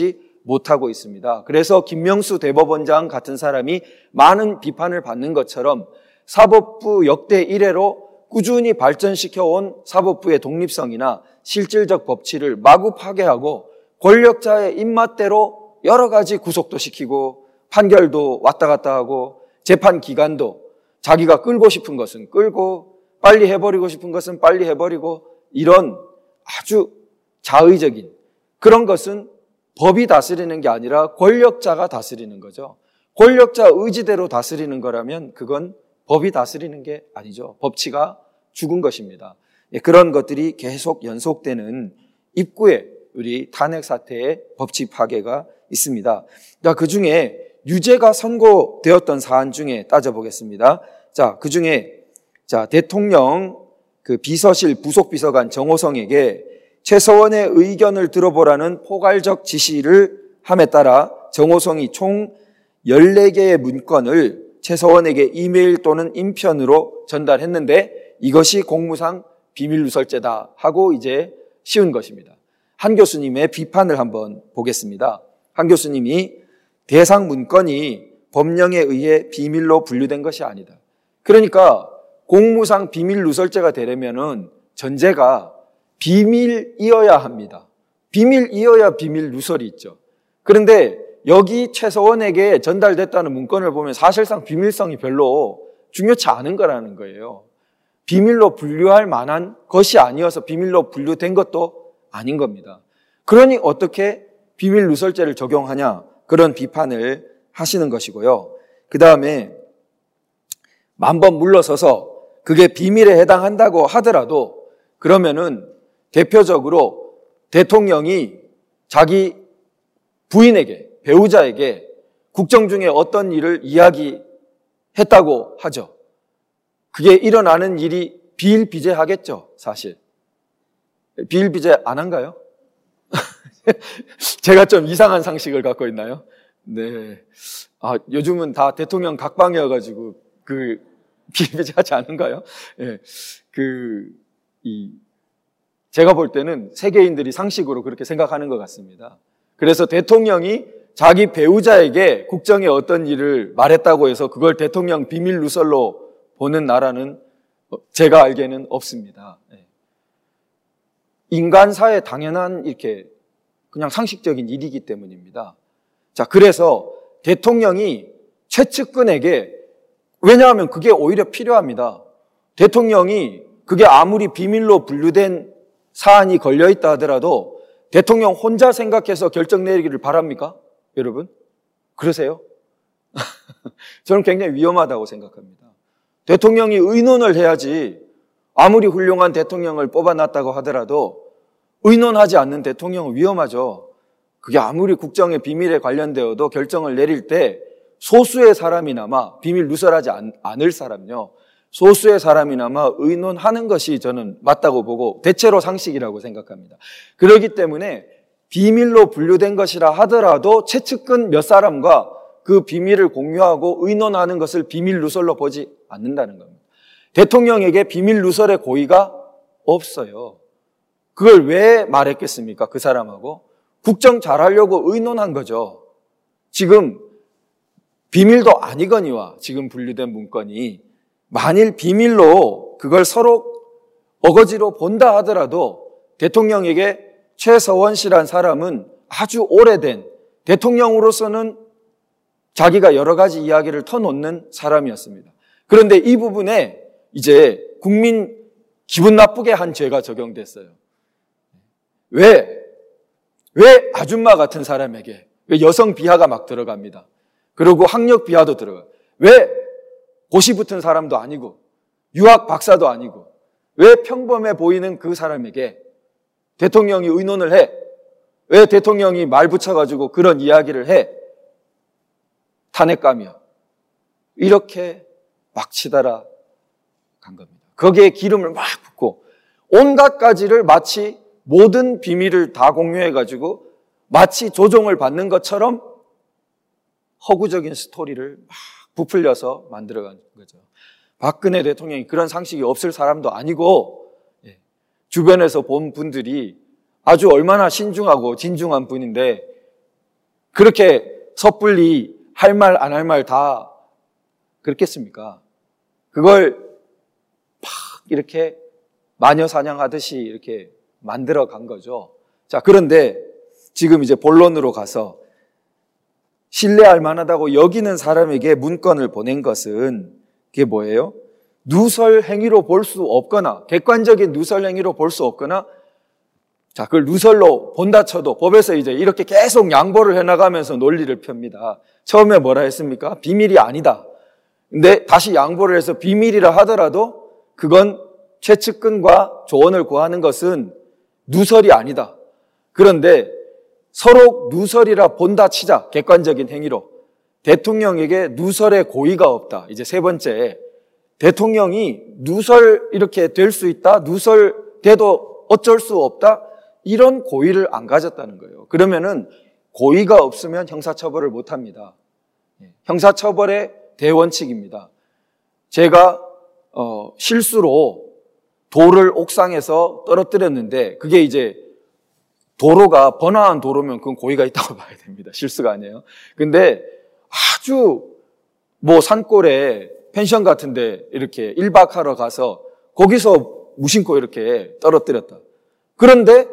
못하고 있습니다. 그래서 김명수 대법원장 같은 사람이 많은 비판을 받는 것처럼 사법부 역대 이래로 꾸준히 발전시켜온 사법부의 독립성이나 실질적 법치를 마구 파괴하고 권력자의 입맛대로 여러 가지 구속도 시키고 판결도 왔다 갔다 하고 재판 기간도 자기가 끌고 싶은 것은 끌고 빨리 해버리고 싶은 것은 빨리 해버리고 이런 아주 자의적인 그런 것은 법이 다스리는 게 아니라 권력자가 다스리는 거죠. 권력자 의지대로 다스리는 거라면 그건 법이 다스리는 게 아니죠. 법치가 죽은 것입니다. 그런 것들이 계속 연속되는 입구에 우리 탄핵 사태의 법치 파괴가 있습니다. 그 중에 유죄가 선고되었던 사안 중에 따져보겠습니다. 그 중에 대통령 비서실 부속비서관 정호성에게 최서원의 의견을 들어보라는 포괄적 지시를 함에 따라 정호성이 총 14개의 문건을 최서원에게 이메일 또는 인편으로 전달했는데 이것이 공무상 비밀누설죄다 하고 이제 씌운 것입니다. 한 교수님의 비판을 한번 보겠습니다. 한 교수님이 대상 문건이 법령에 의해 비밀로 분류된 것이 아니다. 그러니까 공무상 비밀누설죄가 되려면은 전제가 비밀이어야 합니다. 비밀이어야 비밀누설이 있죠. 그런데 여기 최서원에게 전달됐다는 문건을 보면 사실상 비밀성이 별로 중요치 않은 거라는 거예요. 비밀로 분류할 만한 것이 아니어서 비밀로 분류된 것도 아닌 겁니다. 그러니 어떻게 비밀누설죄를 적용하냐 그런 비판을 하시는 것이고요. 그 다음에 만번 물러서서 그게 비밀에 해당한다고 하더라도 그러면은 대표적으로 대통령이 자기 부인에게, 배우자에게 국정 중에 어떤 일을 이야기했다고 하죠. 그게 일어나는 일이 비일비재하겠죠, 사실. 비일비재 안 한가요? 제가 좀 이상한 상식을 갖고 있나요? 네. 요즘은 다 대통령 각방이어가지고 비일비재하지 않은가요? 네. 제가 볼 때는 세계인들이 상식으로 그렇게 생각하는 것 같습니다. 그래서 대통령이 자기 배우자에게 국정에 어떤 일을 말했다고 해서 그걸 대통령 비밀 누설로 보는 나라는 제가 알기에는 없습니다. 인간사에 당연한 이렇게 그냥 상식적인 일이기 때문입니다. 그래서 대통령이 최측근에게 왜냐하면 그게 오히려 필요합니다. 대통령이 그게 아무리 비밀로 분류된 사안이 걸려있다 하더라도 대통령 혼자 생각해서 결정 내리기를 바랍니까? 여러분? 그러세요? 저는 굉장히 위험하다고 생각합니다. 대통령이 의논을 해야지 아무리 훌륭한 대통령을 뽑아놨다고 하더라도 의논하지 않는 대통령은 위험하죠. 그게 아무리 국정의 비밀에 관련되어도 결정을 내릴 때 소수의 사람이나마 비밀 누설하지 않을 사람요. 소수의 사람이나마 의논하는 것이 저는 맞다고 보고 대체로 상식이라고 생각합니다. 그렇기 때문에 비밀로 분류된 것이라 하더라도 최측근 몇 사람과 그 비밀을 공유하고 의논하는 것을 비밀 누설로 보지 않는다는 겁니다. 대통령에게 비밀 누설의 고의가 없어요. 그걸 왜 말했겠습니까? 그 사람하고 국정 잘하려고 의논한 거죠. 지금 비밀도 아니거니와 지금 분류된 문건이 만일 비밀로 그걸 서로 어거지로 본다 하더라도 대통령에게 최서원 씨란 사람은 아주 오래된 대통령으로서는 자기가 여러 가지 이야기를 터놓는 사람이었습니다. 그런데 이 부분에 이제 국민 기분 나쁘게 한 죄가 적용됐어요. 왜 아줌마 같은 사람에게 왜 여성 비하가 막 들어갑니다. 그리고 학력 비하도 들어가요. 왜 고시 붙은 사람도 아니고 유학 박사도 아니고 왜 평범해 보이는 그 사람에게 대통령이 의논을 해? 왜 대통령이 말 붙여가지고 그런 이야기를 해? 탄핵감이야. 이렇게 막 치달아 간 겁니다. 거기에 기름을 막 붓고 온갖 가지를 마치 모든 비밀을 다 공유해가지고 마치 조종을 받는 것처럼 허구적인 스토리를 막 부풀려서 만들어간 거죠. 박근혜 대통령이 그런 상식이 없을 사람도 아니고 주변에서 본 분들이 아주 얼마나 신중하고 진중한 분인데 그렇게 섣불리 할 말 안 할 말 다 그렇겠습니까? 그걸 막 이렇게 마녀 사냥하듯이 이렇게 만들어 간 거죠. 자, 그런데 지금 이제 본론으로 가서 신뢰할 만하다고 여기는 사람에게 문건을 보낸 것은 그게 뭐예요? 누설 행위로 볼 수 없거나 객관적인 누설 행위로 볼 수 없거나 자, 그걸 누설로 본다 쳐도 법에서 이제 이렇게 계속 양보를 해나가면서 논리를 펴니다. 처음에 뭐라 했습니까? 비밀이 아니다. 근데 다시 양보를 해서 비밀이라 하더라도 그건 최측근과 조언을 구하는 것은 누설이 아니다. 그런데 서로 누설이라 본다 치자. 객관적인 행위로. 대통령에게 누설의 고의가 없다. 이제 세 번째. 대통령이 누설 이렇게 될 수 있다. 누설 돼도 어쩔 수 없다. 이런 고의를 안 가졌다는 거예요. 그러면은 고의가 없으면 형사처벌을 못 합니다. 형사처벌의 대원칙입니다. 제가 실수로 돌을 옥상에서 떨어뜨렸는데 그게 이제 도로가 번화한 도로면 그건 고의가 있다고 봐야 됩니다. 실수가 아니에요. 근데 아주 뭐 산골에 펜션 같은데 이렇게 1박 하러 가서 거기서 무심코 이렇게 떨어뜨렸다. 그런데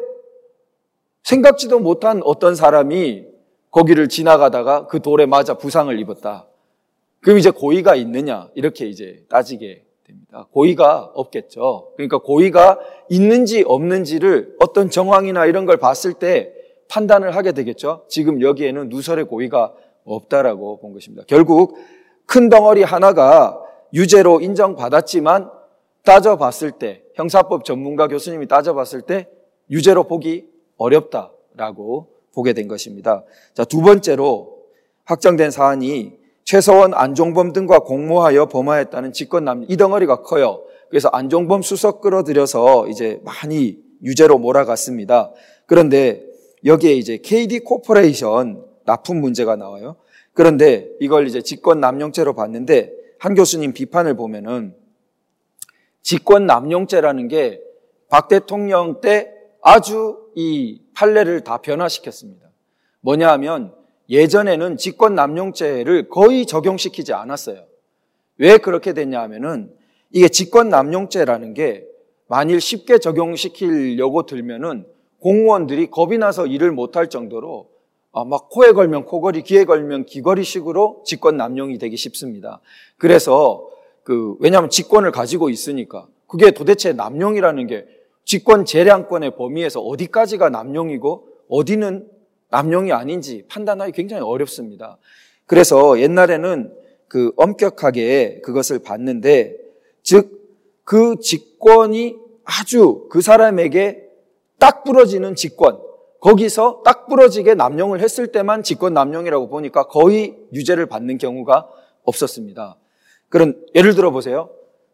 생각지도 못한 어떤 사람이 거기를 지나가다가 그 돌에 맞아 부상을 입었다. 그럼 이제 고의가 있느냐? 이렇게 이제 따지게 됩니다. 고의가 없겠죠. 그러니까 고의가 있는지 없는지를 어떤 정황이나 이런 걸 봤을 때 판단을 하게 되겠죠. 지금 여기에는 누설의 고의가 없다라고 본 것입니다. 결국 큰 덩어리 하나가 유죄로 인정받았지만 따져봤을 때 형사법 전문가 교수님이 따져봤을 때 유죄로 보기 어렵다라고 보게 된 것입니다. 자, 두 번째로 확정된 사안이 최서원, 안종범 등과 공모하여 범하였다는 직권남용. 이 덩어리가 커요. 그래서 안종범 수석 끌어들여서 이제 많이 유죄로 몰아갔습니다. 그런데 여기에 이제 KD 코퍼레이션 납품 문제가 나와요. 그런데 이걸 이제 직권남용죄로 봤는데 한 교수님 비판을 보면은 직권남용죄라는 게 박 대통령 때 아주 이 판례를 다 변화시켰습니다. 뭐냐 하면 예전에는 직권남용죄를 거의 적용시키지 않았어요. 왜 그렇게 됐냐 하면은 이게 직권남용죄라는 게 만일 쉽게 적용시키려고 들면은 공무원들이 겁이 나서 일을 못할 정도로 막 코에 걸면 코걸이, 귀에 걸면 귀걸이식으로 직권남용이 되기 쉽습니다. 그래서 왜냐하면 직권을 가지고 있으니까 그게 도대체 남용이라는 게 직권 재량권의 범위에서 어디까지가 남용이고 어디는 남용이 아닌지 판단하기 굉장히 어렵습니다. 그래서 옛날에는 엄격하게 그것을 봤는데, 즉 그 직권이 아주 그 사람에게 딱 부러지는 직권, 거기서 딱 부러지게 남용을 했을 때만 직권 남용이라고 보니까 거의 유죄를 받는 경우가 없었습니다. 그런 예를 들어 보세요.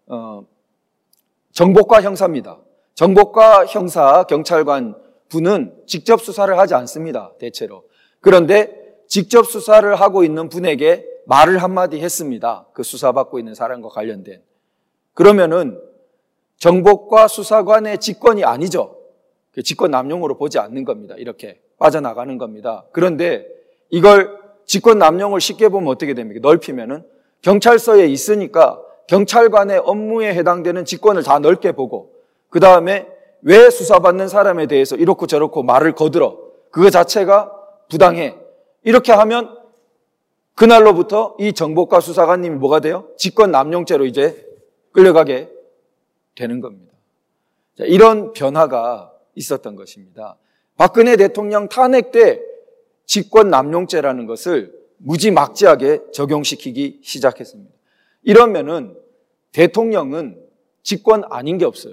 정보과 형사입니다. 정보과 형사, 경찰관 분은 직접 수사를 하지 않습니다. 대체로. 그런데 직접 수사를 하고 있는 분에게 말을 한마디 했습니다. 그 수사받고 있는 사람과 관련된. 그러면은 정보과 수사관의 직권이 아니죠. 직권 남용으로 보지 않는 겁니다. 이렇게 빠져나가는 겁니다. 그런데 이걸 직권 남용을 쉽게 보면 어떻게 됩니까? 넓히면은 경찰서에 있으니까 경찰관의 업무에 해당되는 직권을 다 넓게 보고, 그 다음에 왜 수사받는 사람에 대해서 이렇고 저렇고 말을 거들어, 그거 자체가 부당해, 이렇게 하면 그날로부터 이 정보과 수사관님이 뭐가 돼요? 직권 남용죄로 이제 끌려가게 되는 겁니다. 자, 이런 변화가 있었던 것입니다. 박근혜 대통령 탄핵 때 직권 남용죄라는 것을 무지막지하게 적용시키기 시작했습니다. 이러면은 대통령은 직권 아닌 게 없어요.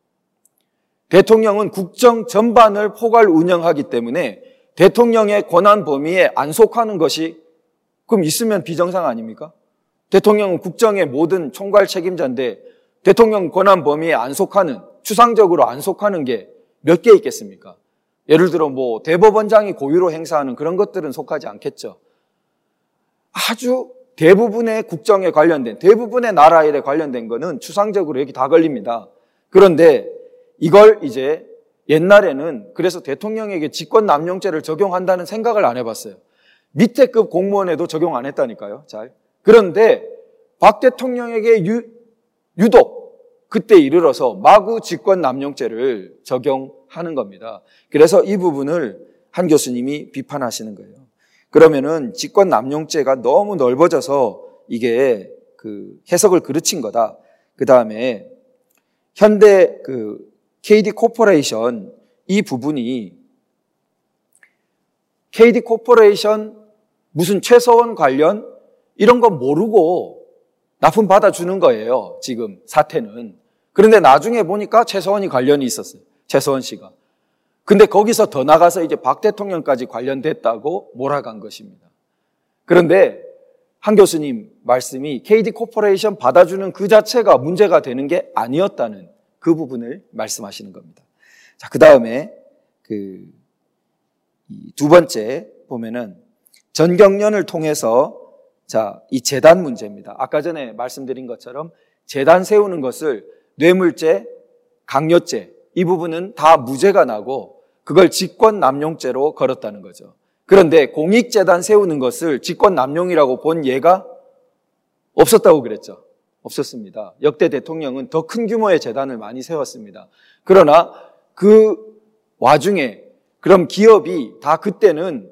대통령은 국정 전반을 포괄 운영하기 때문에 대통령의 권한 범위에 안 속하는 것이 그럼 있으면 비정상 아닙니까? 대통령은 국정의 모든 총괄 책임자인데 대통령 권한 범위에 안 속하는, 추상적으로 안 속하는 게 몇 개 있겠습니까? 예를 들어 뭐 대법원장이 고유로 행사하는 그런 것들은 속하지 않겠죠. 아주 대부분의 국정에 관련된, 대부분의 나라 일에 관련된 거는 추상적으로 여기 다 걸립니다. 그런데 이걸 이제 옛날에는 그래서 대통령에게 직권남용죄를 적용한다는 생각을 안 해봤어요. 밑에 급 공무원에도 적용 안 했다니까요. 잘. 그런데 박 대통령에게 유독 그때 이르러서 마구 직권남용죄를 적용하는 겁니다. 그래서 이 부분을 한 교수님이 비판하시는 거예요. 그러면은 직권남용죄가 너무 넓어져서 이게 그 해석을 그르친 거다. 그 다음에 현대 KD 코퍼레이션 이 부분이 KD 코퍼레이션 무슨 최서원 관련 이런 거 모르고 납품 받아주는 거예요. 지금 사태는. 그런데 나중에 보니까 최서원이 관련이 있었어요. 최서원 씨가. 근데 거기서 더 나가서 이제 박 대통령까지 관련됐다고 몰아간 것입니다. 그런데 한 교수님 말씀이 KD 코퍼레이션 받아주는 그 자체가 문제가 되는 게 아니었다는 그 부분을 말씀하시는 겁니다. 자, 그 다음에 두 번째 보면은 전경련을 통해서 자, 이 재단 문제입니다. 아까 전에 말씀드린 것처럼 재단 세우는 것을 뇌물죄, 강요죄 이 부분은 다 무죄가 나고 그걸 직권남용죄로 걸었다는 거죠. 그런데 공익재단 세우는 것을 직권남용이라고 본 예가 없었다고 그랬죠. 없었습니다. 역대 대통령은 더 큰 규모의 재단을 많이 세웠습니다. 그러나 그 와중에 그럼 기업이 다 그때는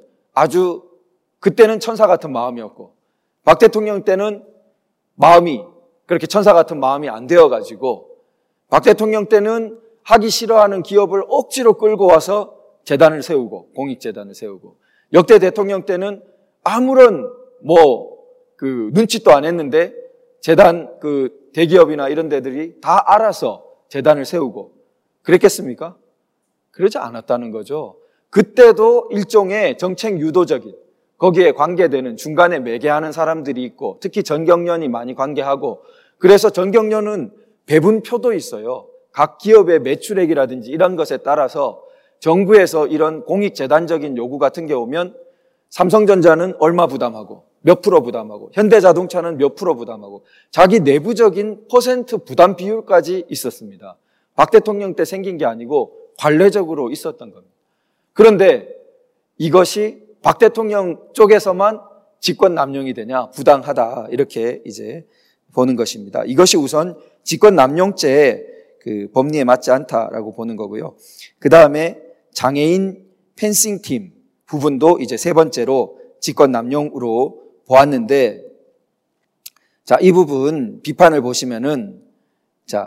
천사 같은 마음이었고 박 대통령 때는 마음이 그렇게 천사 같은 마음이 안 되어가지고 박 대통령 때는 하기 싫어하는 기업을 억지로 끌고 와서 재단을 세우고 공익재단을 세우고 역대 대통령 때는 아무런 눈짓도 안 했는데 재단 대기업이나 이런 데들이 다 알아서 재단을 세우고 그랬겠습니까? 그러지 않았다는 거죠. 그때도 일종의 정책 유도적인 거기에 관계되는 중간에 매개하는 사람들이 있고 특히 전경련이 많이 관계하고 그래서 전경련은 배분표도 있어요. 각 기업의 매출액이라든지 이런 것에 따라서 정부에서 이런 공익재단적인 요구 같은 게 오면 삼성전자는 얼마 부담하고 몇 프로 부담하고 현대자동차는 몇 프로 부담하고 자기 내부적인 퍼센트 부담 비율까지 있었습니다. 박 대통령 때 생긴 게 아니고 관례적으로 있었던 겁니다. 그런데 이것이 박 대통령 쪽에서만 직권남용이 되냐 부당하다 이렇게 이제 보는 것입니다. 이것이 우선 직권남용죄의 법리에 맞지 않다라고 보는 거고요. 그 다음에 장애인 펜싱팀 부분도 이제 세 번째로 직권남용으로 보았는데, 자, 이 부분 비판을 보시면은, 자,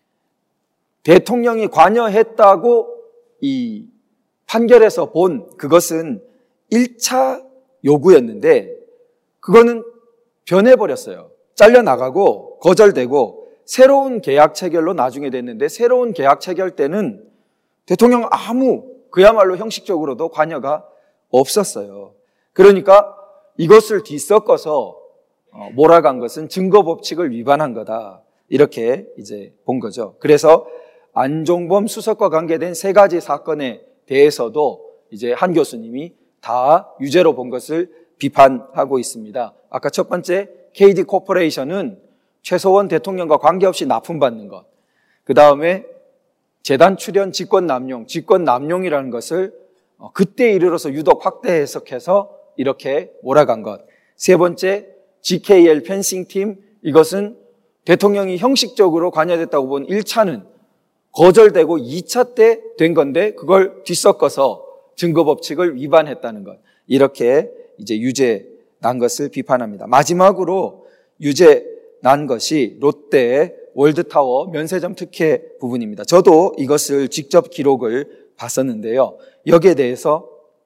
대통령이 관여했다고 이 판결에서 본 그것은 1차 요구였는데, 그거는 변해버렸어요. 잘려나가고 거절되고 새로운 계약 체결로 나중에 됐는데 새로운 계약 체결 때는 대통령 그야말로 형식적으로도 관여가 없었어요. 그러니까 이것을 뒤섞어서 몰아간 것은 증거법칙을 위반한 거다. 이렇게 이제 본 거죠. 그래서 안종범 수석과 관계된 세 가지 사건에 대해서도 이제 한 교수님이 다 유죄로 본 것을 비판하고 있습니다. 아까 첫 번째 KD 코퍼레이션은 최서원 대통령과 관계없이 납품받는 것. 그 다음에 재단 출연 직권남용이라는 것을 그때 이르러서 유독 확대 해석해서 이렇게 몰아간 것. 세 번째 GKL 펜싱팀, 이것은 대통령이 형식적으로 관여됐다고 본 1차는 거절되고 2차 때 된 건데 그걸 뒤섞어서 증거법칙을 위반했다는 것. 이렇게 이제 유죄 난 것을 비판합니다. 마지막으로 유죄 난 것이 롯데 월드타워 면세점 특혜 부분입니다. 저도 이것을 직접 기록을 봤었는데요. 여기에 대해서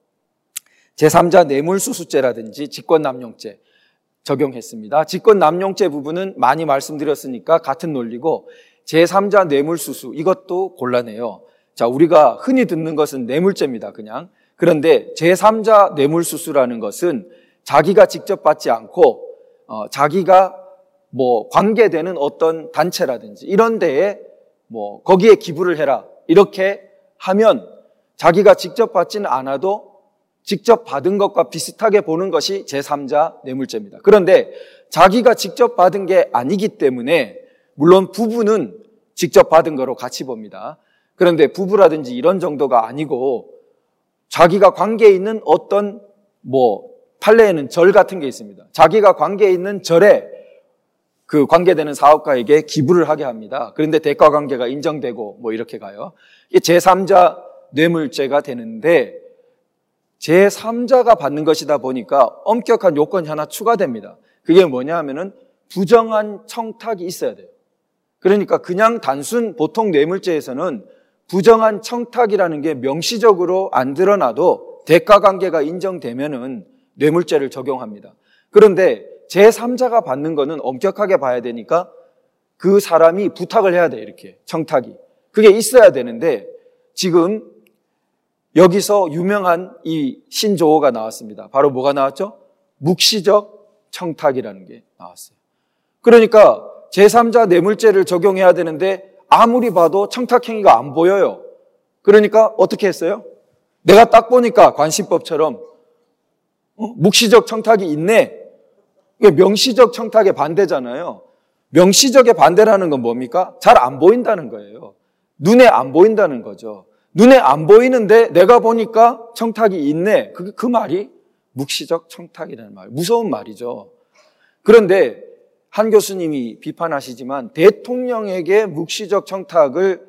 제3자 뇌물수수죄라든지 직권남용죄 적용했습니다. 직권남용죄 부분은 많이 말씀드렸으니까 같은 논리고 제3자 뇌물수수 이것도 곤란해요. 자, 우리가 흔히 듣는 것은 뇌물죄입니다. 그냥. 그런데 제3자 뇌물수수라는 것은 자기가 직접 받지 않고 자기가 관계되는 어떤 단체라든지 이런 데에 거기에 기부를 해라 이렇게 하면 자기가 직접 받지는 않아도 직접 받은 것과 비슷하게 보는 것이 제3자 뇌물죄입니다. 그런데 자기가 직접 받은 게 아니기 때문에 물론 부부는 직접 받은 거로 같이 봅니다. 그런데 부부라든지 이런 정도가 아니고 자기가 관계에 있는 어떤 판례에는 절 같은 게 있습니다. 자기가 관계에 있는 절에 그 관계되는 사업가에게 기부를 하게 합니다. 그런데 대가 관계가 인정되고 뭐 이렇게 가요. 이게 제3자 뇌물죄가 되는데 제3자가 받는 것이다 보니까 엄격한 요건이 하나 추가됩니다. 그게 뭐냐 하면은 부정한 청탁이 있어야 돼요. 그러니까 그냥 단순 보통 뇌물죄에서는 부정한 청탁이라는 게 명시적으로 안 드러나도 대가 관계가 인정되면은 뇌물죄를 적용합니다. 그런데 제3자가 받는 거는 엄격하게 봐야 되니까 그 사람이 부탁을 해야 돼, 이렇게 청탁이. 그게 있어야 되는데 지금 여기서 유명한 이 신조어가 나왔습니다. 바로 뭐가 나왔죠? 묵시적 청탁이라는 게 나왔어요. 그러니까 제3자 뇌물죄를 적용해야 되는데 아무리 봐도 청탁행위가 안 보여요. 그러니까 어떻게 했어요? 내가 딱 보니까 관심법처럼 묵시적 청탁이 있네. 이게 명시적 청탁의 반대잖아요. 명시적의 반대라는 건 뭡니까? 잘 안 보인다는 거예요. 눈에 안 보인다는 거죠. 눈에 안 보이는데 내가 보니까 청탁이 있네. 그 말이 묵시적 청탁이라는 말. 무서운 말이죠. 그런데 한 교수님이 비판하시지만 대통령에게 묵시적 청탁을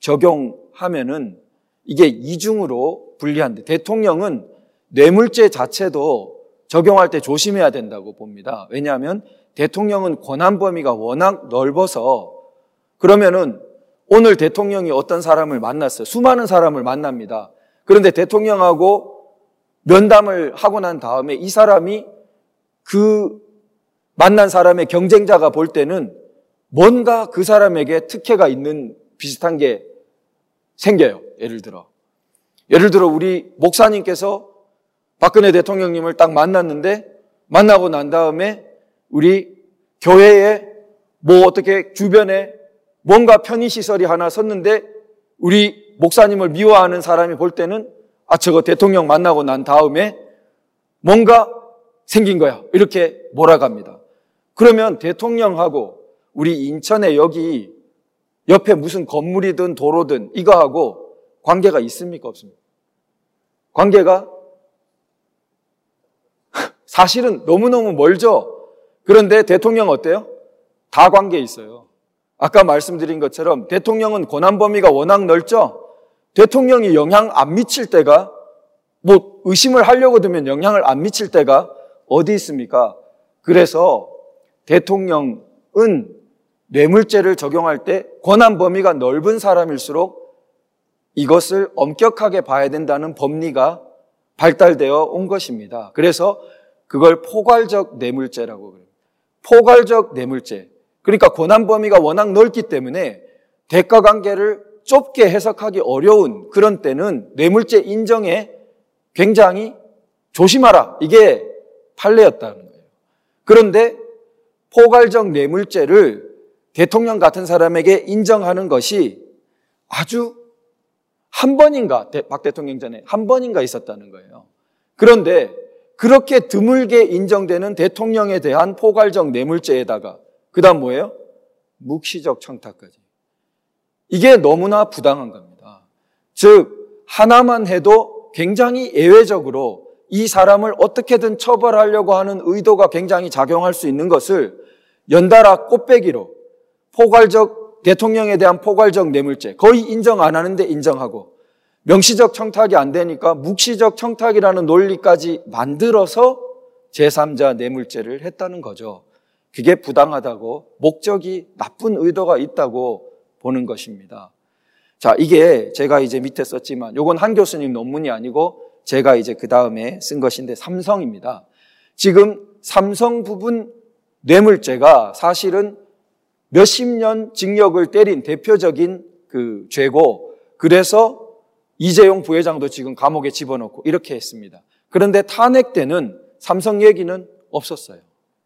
적용하면은 이게 이중으로 불리한데 대통령은 뇌물죄 자체도 적용할 때 조심해야 된다고 봅니다. 왜냐하면 대통령은 권한 범위가 워낙 넓어서 그러면은 오늘 대통령이 어떤 사람을 만났어요. 수많은 사람을 만납니다. 그런데 대통령하고 면담을 하고 난 다음에 이 사람이 그 만난 사람의 경쟁자가 볼 때는 뭔가 그 사람에게 특혜가 있는 비슷한 게 생겨요. 예를 들어 우리 목사님께서 박근혜 대통령님을 딱 만났는데 만나고 난 다음에 우리 교회에 뭐 어떻게 주변에 뭔가 편의시설이 하나 섰는데 우리 목사님을 미워하는 사람이 볼 때는 저거 대통령 만나고 난 다음에 뭔가 생긴 거야. 이렇게 몰아갑니다. 그러면 대통령하고 우리 인천에 여기 옆에 무슨 건물이든 도로든 이거하고 관계가 있습니까? 없습니까? 관계가 사실은 너무너무 멀죠. 그런데 대통령 어때요? 다 관계 있어요. 아까 말씀드린 것처럼 대통령은 권한 범위가 워낙 넓죠. 대통령이 영향 안 미칠 때가 뭐 의심을 하려고 들면 영향을 안 미칠 때가 어디 있습니까? 그래서 대통령은 뇌물죄를 적용할 때 권한 범위가 넓은 사람일수록 이것을 엄격하게 봐야 된다는 법리가 발달되어 온 것입니다. 그래서 그걸 포괄적 뇌물죄라고 그래요. 포괄적 뇌물죄. 그러니까 권한 범위가 워낙 넓기 때문에 대가 관계를 좁게 해석하기 어려운 그런 때는 뇌물죄 인정에 굉장히 조심하라. 이게 판례였다는 거예요. 그런데 포괄적 뇌물죄를 대통령 같은 사람에게 인정하는 것이 아주 한 번인가, 박 대통령 전에 한 번인가 있었다는 거예요. 그런데 그렇게 드물게 인정되는 대통령에 대한 포괄적 뇌물죄에다가 그 다음 뭐예요? 묵시적 청탁까지. 이게 너무나 부당한 겁니다. 즉 하나만 해도 굉장히 예외적으로 이 사람을 어떻게든 처벌하려고 하는 의도가 굉장히 작용할 수 있는 것을 연달아 꽃배기로 대통령에 대한 포괄적 뇌물죄 거의 인정 안 하는데 인정하고 명시적 청탁이 안 되니까 묵시적 청탁이라는 논리까지 만들어서 제3자 뇌물죄를 했다는 거죠. 그게 부당하다고 목적이 나쁜 의도가 있다고 보는 것입니다. 자, 이게 제가 이제 밑에 썼지만 요건 한 교수님 논문이 아니고 제가 이제 그 다음에 쓴 것인데 삼성입니다. 지금 삼성 부분 뇌물죄가 사실은 몇십 년 징역을 때린 대표적인 그 죄고 그래서 이재용 부회장도 지금 감옥에 집어넣고 이렇게 했습니다. 그런데 탄핵 때는 삼성 얘기는 없었어요.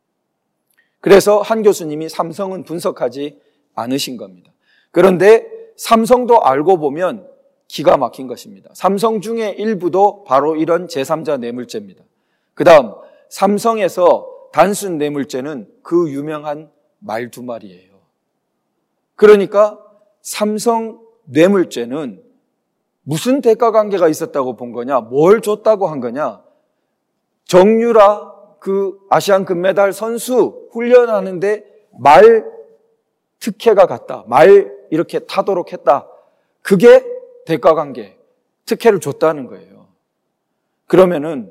그래서 한 교수님이 삼성은 분석하지 않으신 겁니다. 그런데 삼성도 알고 보면 기가 막힌 것입니다. 삼성 중에 일부도 바로 이런 제3자 뇌물죄입니다. 그 다음 삼성에서 단순 뇌물죄는 그 유명한 말 두 마리예요. 그러니까 삼성 뇌물죄는 무슨 대가 관계가 있었다고 본 거냐? 뭘 줬다고 한 거냐? 정유라 그 아시안 금메달 선수 훈련하는데 말 특혜가 갔다. 말 이렇게 타도록 했다. 그게 대가관계, 특혜를 줬다는 거예요. 그러면은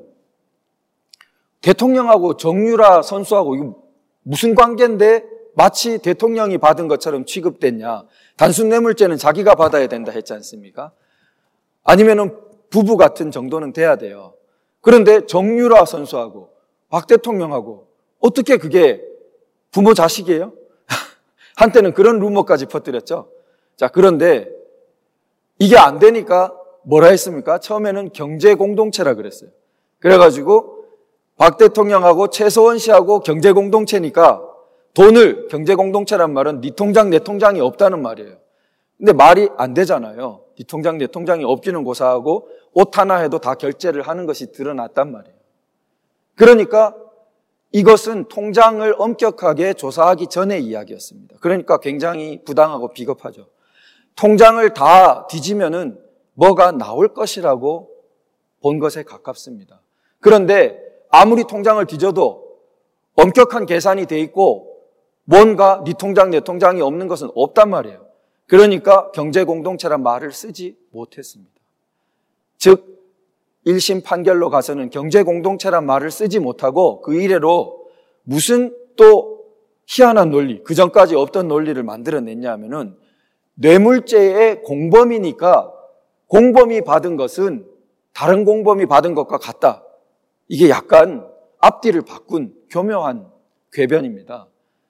대통령하고 정유라 선수하고 이거 무슨 관계인데 마치 대통령이 받은 것처럼 취급됐냐. 단순 뇌물죄는 자기가 받아야 된다 했지 않습니까? 아니면은 부부 같은 정도는 돼야 돼요. 그런데 정유라 선수하고 박 대통령하고 어떻게 그게 부모 자식이에요? 한때는 그런 루머까지 퍼뜨렸죠. 자, 그런데 이게 안 되니까 뭐라 했습니까? 처음에는 경제 공동체라 그랬어요. 그래가지고 박 대통령하고 최서원 씨하고 경제 공동체니까 돈을, 경제 공동체란 말은 네 통장 내 통장이 없다는 말이에요. 근데 말이 안 되잖아요. 네 통장 내 통장이 없기는 고사하고 옷 하나 해도 다 결제를 하는 것이 드러났단 말이에요. 그러니까 이것은 통장을 엄격하게 조사하기 전의 이야기였습니다. 그러니까 굉장히 부당하고 비겁하죠. 통장을 다 뒤지면은 뭐가 나올 것이라고 본 것에 가깝습니다. 그런데 아무리 통장을 뒤져도 엄격한 계산이 돼 있고 뭔가 네 통장 내 통장이 없는 것은 없단 말이에요. 그러니까 경제공동체란 말을 쓰지 못했습니다. 즉 1심 판결로 가서는 경제공동체란 말을 쓰지 못하고 그 이래로 무슨 또 희한한 논리, 그 전까지 없던 논리를 만들어냈냐 하면은 뇌물죄의 공범이니까 공범이 받은 것은 다른 공범이 받은 것과 같다. 이게 약간 앞뒤를 바꾼 교묘한 궤변입니다.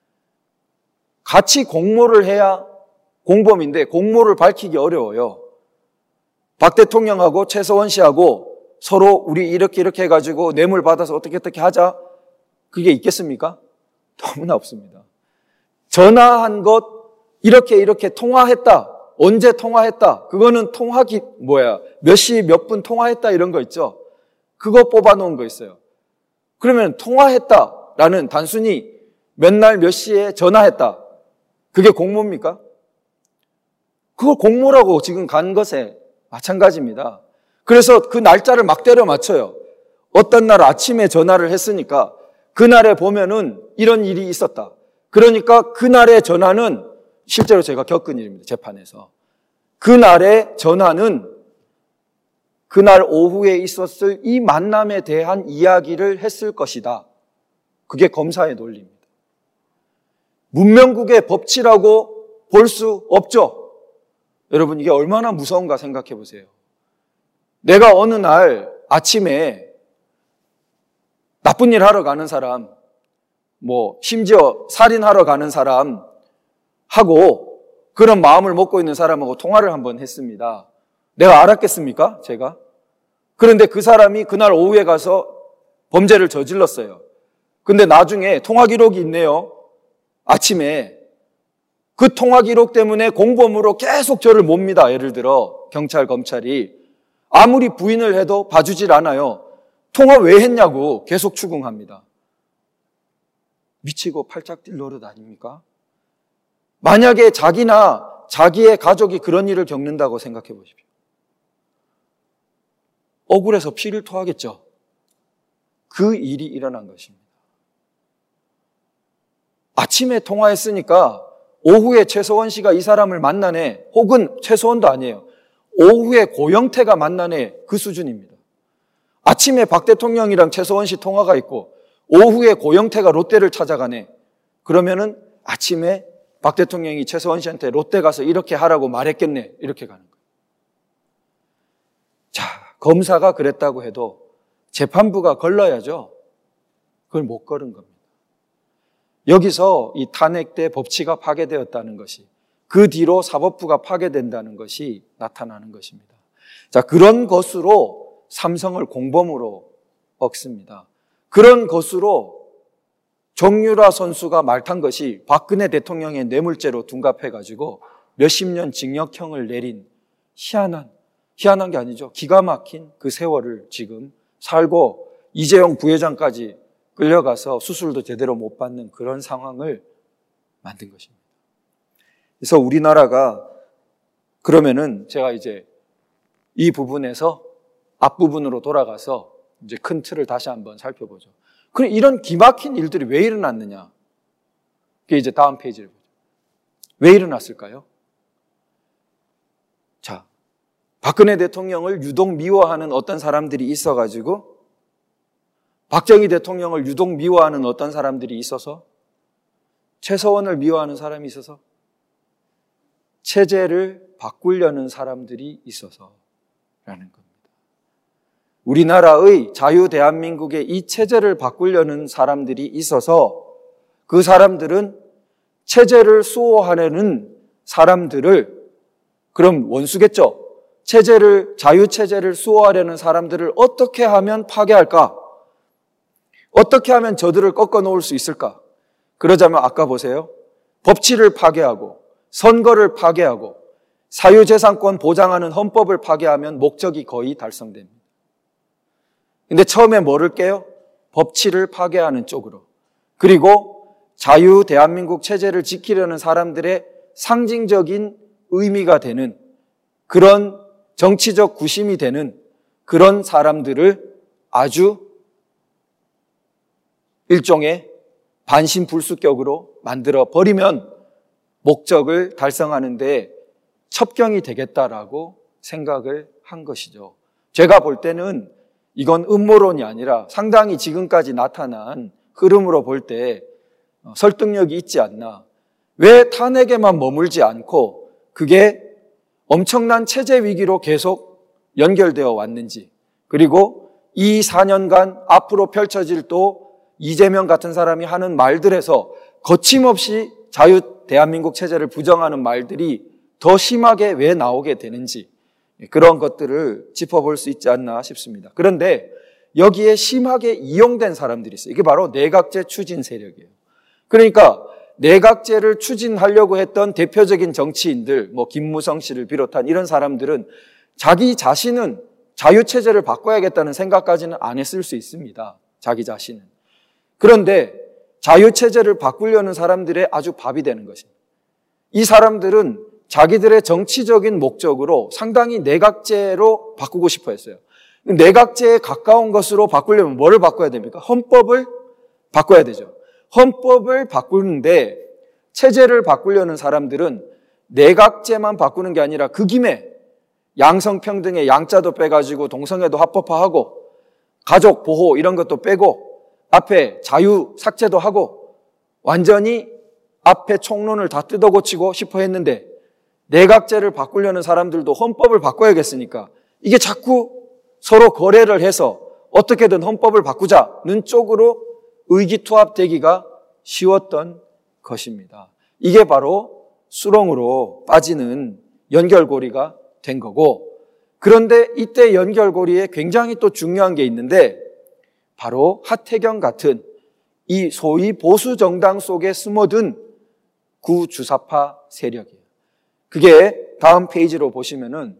같이 공모를 해야 공범인데 공모를 밝히기 어려워요. 박 대통령하고 최서원 씨하고 서로 우리 이렇게 해가지고 뇌물 받아서 어떻게 하자. 그게 있겠습니까? 너무나 없습니다. 전화한 것 이렇게 통화했다. 언제 통화했다. 그거는 몇 시 몇 분 통화했다 이런 거 있죠. 그거 뽑아놓은 거 있어요. 그러면 통화했다라는 단순히 몇 날 몇 시에 전화했다. 그게 공모입니까? 그걸 공모라고 지금 간 것에 마찬가지입니다. 그래서 그 날짜를 막 때려 맞춰요. 어떤 날 아침에 전화를 했으니까 그날에 보면은 이런 일이 있었다. 그러니까 그날의 전화는 실제로 제가 겪은 일입니다. 재판에서. 그날의 전화는 그날 오후에 있었을 이 만남에 대한 이야기를 했을 것이다. 그게 검사의 논리입니다. 문명국의 법치라고 볼 수 없죠. 여러분 이게 얼마나 무서운가 생각해 보세요. 내가 어느 날 아침에 나쁜 일 하러 가는 사람, 심지어 살인하러 가는 사람 하고 그런 마음을 먹고 있는 사람하고 통화를 한번 했습니다. 내가 알았겠습니까? 제가? 그런데 그 사람이 그날 오후에 가서 범죄를 저질렀어요. 근데 나중에 통화 기록이 있네요. 아침에 그 통화 기록 때문에 공범으로 계속 저를 몹니다. 예를 들어 경찰, 검찰이 아무리 부인을 해도 봐주질 않아요. 통화 왜 했냐고 계속 추궁합니다. 미치고 팔짝 뛸 노릇 아닙니까? 만약에 자기나 자기의 가족이 그런 일을 겪는다고 생각해 보십시오. 억울해서 피를 토하겠죠. 그 일이 일어난 것입니다. 아침에 통화했으니까 오후에 최서원 씨가 이 사람을 만나네, 혹은 최서원도 아니에요. 오후에 고영태가 만나네, 그 수준입니다. 아침에 박 대통령이랑 최서원 씨 통화가 있고 오후에 고영태가 롯데를 찾아가네. 그러면은 아침에 박 대통령이 최서원 씨한테 롯데 가서 이렇게 하라고 말했겠네. 이렇게 가는 거예요. 자, 검사가 그랬다고 해도 재판부가 걸러야죠. 그걸 못 걸은 겁니다. 여기서 이 탄핵 때 법치가 파괴되었다는 것이, 그 뒤로 사법부가 파괴된다는 것이 나타나는 것입니다. 자, 그런 것으로 삼성을 공범으로 억습니다. 그런 것으로 정유라 선수가 말탄 것이 박근혜 대통령의 뇌물죄로 둔갑해가지고 몇십 년 징역형을 내린 희한한 게 아니죠. 기가 막힌 그 세월을 지금 살고 이재용 부회장까지 끌려가서 수술도 제대로 못 받는 그런 상황을 만든 것입니다. 그래서 우리나라가 그러면은 제가 이제 이 부분에서 앞부분으로 돌아가서 이제 큰 틀을 다시 한번 살펴보죠. 그럼 이런 기막힌 일들이 왜 일어났느냐? 그게 이제 다음 페이지를 보죠. 왜 일어났을까요? 자, 박근혜 대통령을 유독 미워하는 어떤 사람들이 있어가지고, 박정희 대통령을 유독 미워하는 어떤 사람들이 있어서, 최서원을 미워하는 사람이 있어서, 체제를 바꾸려는 사람들이 있어서라는 겁니다. 우리나라의 자유대한민국의 이 체제를 바꾸려는 사람들이 있어서 그 사람들은 체제를 수호하려는 사람들을, 그럼 원수겠죠? 자유체제를 수호하려는 사람들을 어떻게 하면 파괴할까? 어떻게 하면 저들을 꺾어 놓을 수 있을까? 그러자면 아까 보세요. 법치를 파괴하고 선거를 파괴하고 사유재산권 보장하는 헌법을 파괴하면 목적이 거의 달성됩니다. 근데 처음에 뭐를 깨요? 법치를 파괴하는 쪽으로. 그리고 자유 대한민국 체제를 지키려는 사람들의 상징적인 의미가 되는 그런 정치적 구심이 되는 그런 사람들을 아주 일종의 반신불수격으로 만들어 버리면 목적을 달성하는 데 첩경이 되겠다라고 생각을 한 것이죠. 제가 볼 때는 이건 음모론이 아니라 상당히 지금까지 나타난 흐름으로 볼 때 설득력이 있지 않나. 왜 탄핵에만 머물지 않고 그게 엄청난 체제 위기로 계속 연결되어 왔는지, 그리고 이 4년간 앞으로 펼쳐질 또 이재명 같은 사람이 하는 말들에서 거침없이 대한민국 체제를 부정하는 말들이 더 심하게 왜 나오게 되는지, 그런 것들을 짚어볼 수 있지 않나 싶습니다. 그런데 여기에 심하게 이용된 사람들이 있어요. 이게 바로 내각제 추진 세력이에요. 그러니까 내각제를 추진하려고 했던 대표적인 정치인들, 김무성 씨를 비롯한 이런 사람들은 자기 자신은 자유체제를 바꿔야겠다는 생각까지는 안 했을 수 있습니다. 자기 자신은. 그런데 자유체제를 바꾸려는 사람들의 아주 밥이 되는 것입니다. 이 사람들은 자기들의 정치적인 목적으로 상당히 내각제로 바꾸고 싶어 했어요. 내각제에 가까운 것으로 바꾸려면 뭐를 바꿔야 됩니까? 헌법을 바꿔야 되죠. 헌법을 바꾸는데 체제를 바꾸려는 사람들은 내각제만 바꾸는 게 아니라 그 김에 양성평등의 양자도 빼가지고 동성애도 합법화하고 가족 보호 이런 것도 빼고 앞에 자유 삭제도 하고 완전히 앞에 총론을 다 뜯어고치고 싶어 했는데 내각제를 바꾸려는 사람들도 헌법을 바꿔야겠으니까 이게 자꾸 서로 거래를 해서 어떻게든 헌법을 바꾸자는 쪽으로 의기투합되기가 쉬웠던 것입니다. 이게 바로 수렁으로 빠지는 연결고리가 된 거고, 그런데 이때 연결고리에 굉장히 또 중요한 게 있는데 바로 하태경 같은 이 소위 보수 정당 속에 숨어든 구주사파 세력이에요. 그게 다음 페이지로 보시면은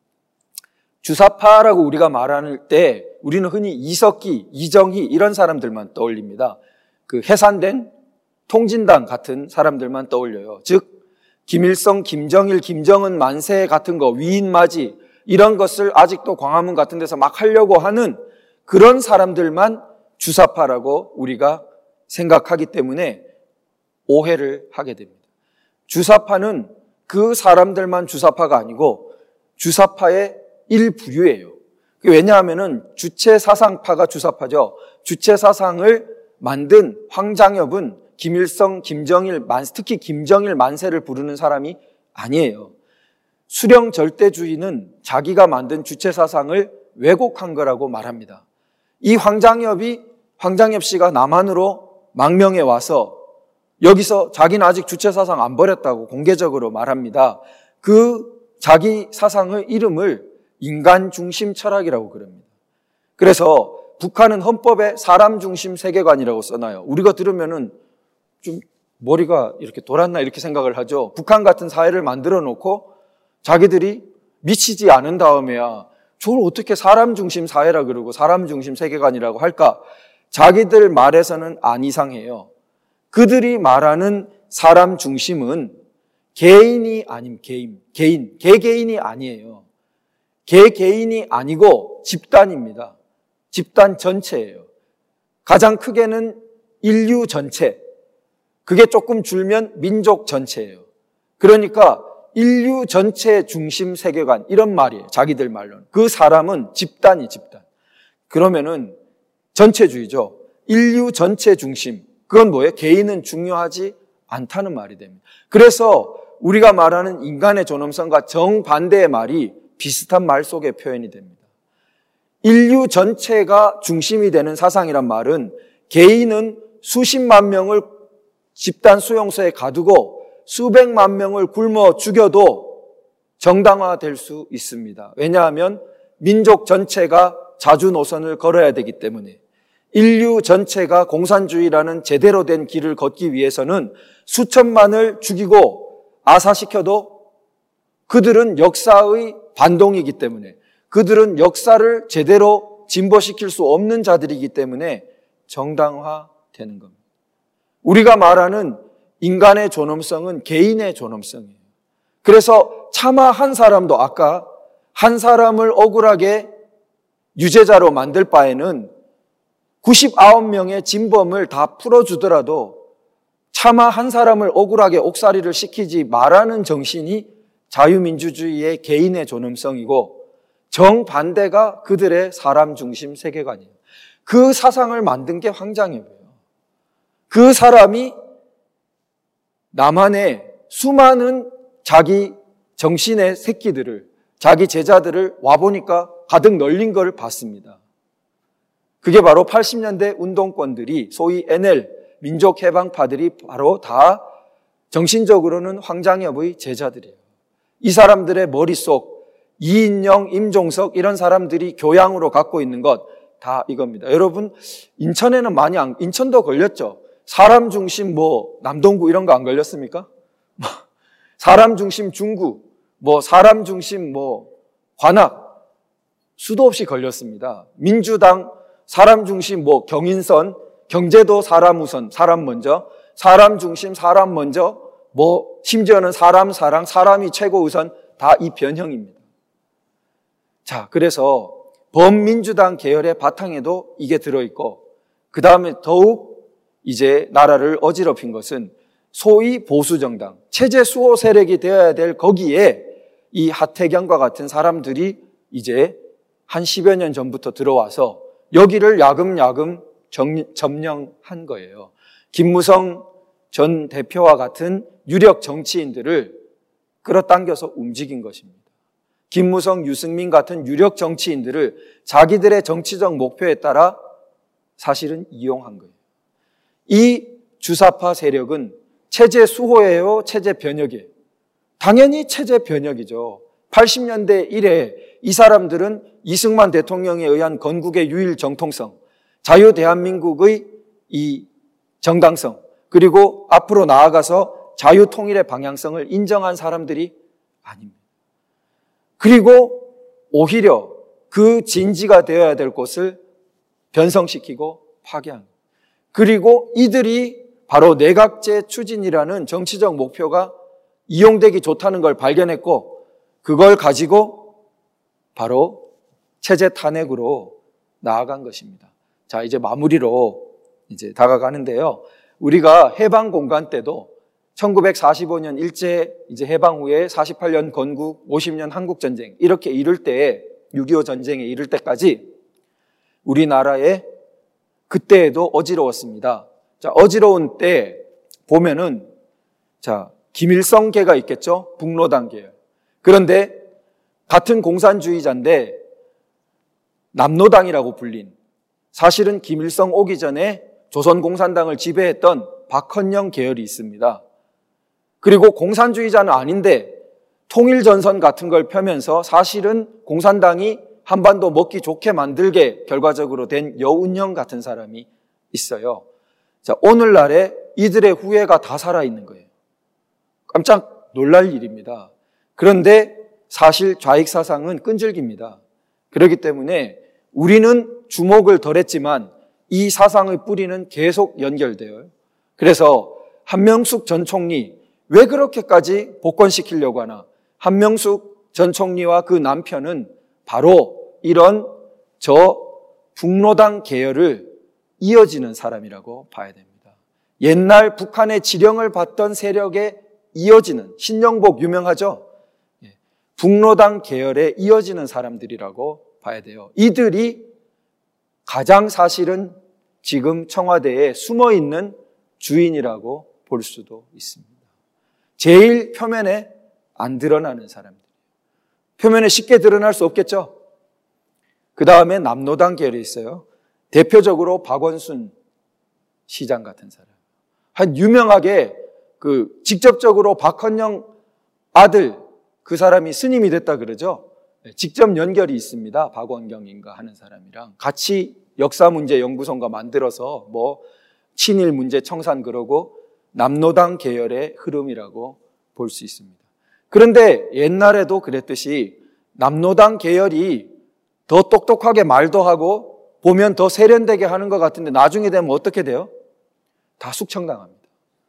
주사파라고 우리가 말할 때 우리는 흔히 이석기, 이정희 이런 사람들만 떠올립니다. 그 해산된 통진당 같은 사람들만 떠올려요. 즉 김일성, 김정일, 김정은 만세 같은 거, 위인맞이 이런 것을 아직도 광화문 같은 데서 막 하려고 하는 그런 사람들만 주사파라고 우리가 생각하기 때문에 오해를 하게 됩니다. 주사파는 그 사람들만 주사파가 아니고 주사파의 일부류예요. 왜냐하면은 주체사상파가 주사파죠. 주체사상을 만든 황장엽은 김일성, 김정일, 특히 김정일 만세를 부르는 사람이 아니에요. 수령 절대주의는 자기가 만든 주체사상을 왜곡한 거라고 말합니다. 이 황장엽 씨가 남한으로 망명해 와서 여기서 자기는 아직 주체사상 안 버렸다고 공개적으로 말합니다. 그 자기 사상의 이름을 인간중심 철학이라고 그럽니다. 그래서 북한은 헌법에 사람중심 세계관이라고 써놔요. 우리가 들으면은 좀 머리가 이렇게 돌았나 이렇게 생각을 하죠. 북한 같은 사회를 만들어 놓고 자기들이 미치지 않은 다음에야 저걸 어떻게 사람중심 사회라 그러고 사람중심 세계관이라고 할까? 자기들 말에서는 안 이상해요. 그들이 말하는 사람 중심은 개인이 아님 개개인이 아니에요. 개개인이 아니고 집단입니다. 집단 전체예요. 가장 크게는 인류 전체, 그게 조금 줄면 민족 전체예요. 그러니까 인류 전체 중심 세계관, 이런 말이에요. 자기들 말로는. 그 사람은 집단이 집단. 그러면은 전체주의죠. 인류 전체 중심. 그건 뭐예요? 개인은 중요하지 않다는 말이 됩니다. 그래서 우리가 말하는 인간의 존엄성과 정반대의 말이 비슷한 말 속에 표현이 됩니다. 인류 전체가 중심이 되는 사상이란 말은 개인은 수십만 명을 집단 수용소에 가두고 수백만 명을 굶어 죽여도 정당화될 수 있습니다. 왜냐하면 민족 전체가 자주 노선을 걸어야 되기 때문에, 인류 전체가 공산주의라는 제대로 된 길을 걷기 위해서는 수천만을 죽이고 아사시켜도 그들은 역사의 반동이기 때문에, 그들은 역사를 제대로 진보시킬 수 없는 자들이기 때문에 정당화되는 겁니다. 우리가 말하는 인간의 존엄성은 개인의 존엄성이에요. 그래서 차마 한 사람도, 아까 한 사람을 억울하게 유죄자로 만들 바에는 99명의 진범을 다 풀어주더라도 차마 한 사람을 억울하게 옥살이를 시키지 말라는 정신이 자유민주주의의 개인의 존엄성이고, 정반대가 그들의 사람 중심 세계관이에요. 그 사상을 만든 게 황장엽이에요. 그 사람이 남한의 수많은 자기 정신의 새끼들을, 자기 제자들을 와보니까 가득 널린 걸 봤습니다. 그게 바로 80년대 운동권들이, 소위 NL, 민족해방파들이 바로 다 정신적으로는 황장엽의 제자들이에요. 이 사람들의 머릿속, 이인영, 임종석 이런 사람들이 교양으로 갖고 있는 것 다 이겁니다. 여러분, 인천에는 인천도 걸렸죠. 사람 중심 남동구 이런 거 안 걸렸습니까? 사람 중심 중구, 사람 중심 관악, 수도 없이 걸렸습니다. 민주당 사람 중심 경인선, 경제도 사람 우선, 사람 먼저, 사람 중심 사람 먼저, 심지어는 사람 사랑, 사람이 최고 우선, 다 이 변형입니다. 자, 그래서 범민주당 계열의 바탕에도 이게 들어있고, 그 다음에 더욱 이제 나라를 어지럽힌 것은 소위 보수정당, 체제 수호 세력이 되어야 될 거기에 이 하태경과 같은 사람들이 이제 한 10여 년 전부터 들어와서 여기를 야금야금 점령한 거예요. 김무성 전 대표와 같은 유력 정치인들을 끌어당겨서 움직인 것입니다. 김무성, 유승민 같은 유력 정치인들을 자기들의 정치적 목표에 따라 사실은 이용한 거예요. 이 주사파 세력은 체제 수호예요? 체제 변혁이에요? 당연히 체제 변혁이죠. 80년대 이래 이 사람들은 이승만 대통령에 의한 건국의 유일 정통성, 자유 대한민국의 이 정당성, 그리고 앞으로 나아가서 자유 통일의 방향성을 인정한 사람들이 아닙니다. 그리고 오히려 그 진지가 되어야 될 곳을 변성시키고 파괴한 거예요. 그리고 이들이 바로 내각제 추진이라는 정치적 목표가 이용되기 좋다는 걸 발견했고, 그걸 가지고 바로 체제 탄핵으로 나아간 것입니다. 자, 이제 마무리로 이제 다가가는데요. 우리가 해방 공간 때도 1945년 일제 이제 해방 후에 48년 건국, 50년 한국 전쟁 이렇게 이룰 때, 6.25 전쟁에 이를 때까지 우리나라에 그때에도 어지러웠습니다. 자, 어지러운 때 보면은 김일성계가 있겠죠. 북로당 계열. 그런데 같은 공산주의자인데 남로당이라고 불린, 사실은 김일성 오기 전에 조선공산당을 지배했던 박헌영 계열이 있습니다. 그리고 공산주의자는 아닌데 통일전선 같은 걸 펴면서 사실은 공산당이 한반도 먹기 좋게 만들게 결과적으로 된 여운형 같은 사람이 있어요. 자, 오늘날에 이들의 후예가 다 살아있는 거예요. 깜짝 놀랄 일입니다. 그런데 사실 좌익사상은 끈질깁니다. 그렇기 때문에 우리는 주목을 덜 했지만 이 사상의 뿌리는 계속 연결돼요. 그래서 한명숙 전 총리 왜 그렇게까지 복권시키려고 하나? 한명숙 전 총리와 그 남편은 바로 이런 북로당 계열을 이어지는 사람이라고 봐야 됩니다. 옛날 북한의 지령을 받던 세력에 이어지는, 신영복 유명하죠? 북로당 계열에 이어지는 사람들이라고 봐야 돼요. 이들이 가장 사실은 지금 청와대에 숨어있는 주인이라고 볼 수도 있습니다. 제일 표면에 안 드러나는 사람들. 표면에 쉽게 드러날 수 없겠죠? 그 다음에 남로당 계열이 있어요. 대표적으로 박원순 시장 같은 사람. 한 유명하게 직접적으로 박헌영 아들 그 사람이 스님이 됐다 그러죠. 직접 연결이 있습니다. 박원경인가 하는 사람이랑 같이 역사문제연구소가 만들어서 친일 문제 청산 그러고 남로당 계열의 흐름이라고 볼 수 있습니다. 그런데 옛날에도 그랬듯이 남로당 계열이 더 똑똑하게 말도 하고 보면 더 세련되게 하는 것 같은데 나중에 되면 어떻게 돼요? 다 숙청당합니다.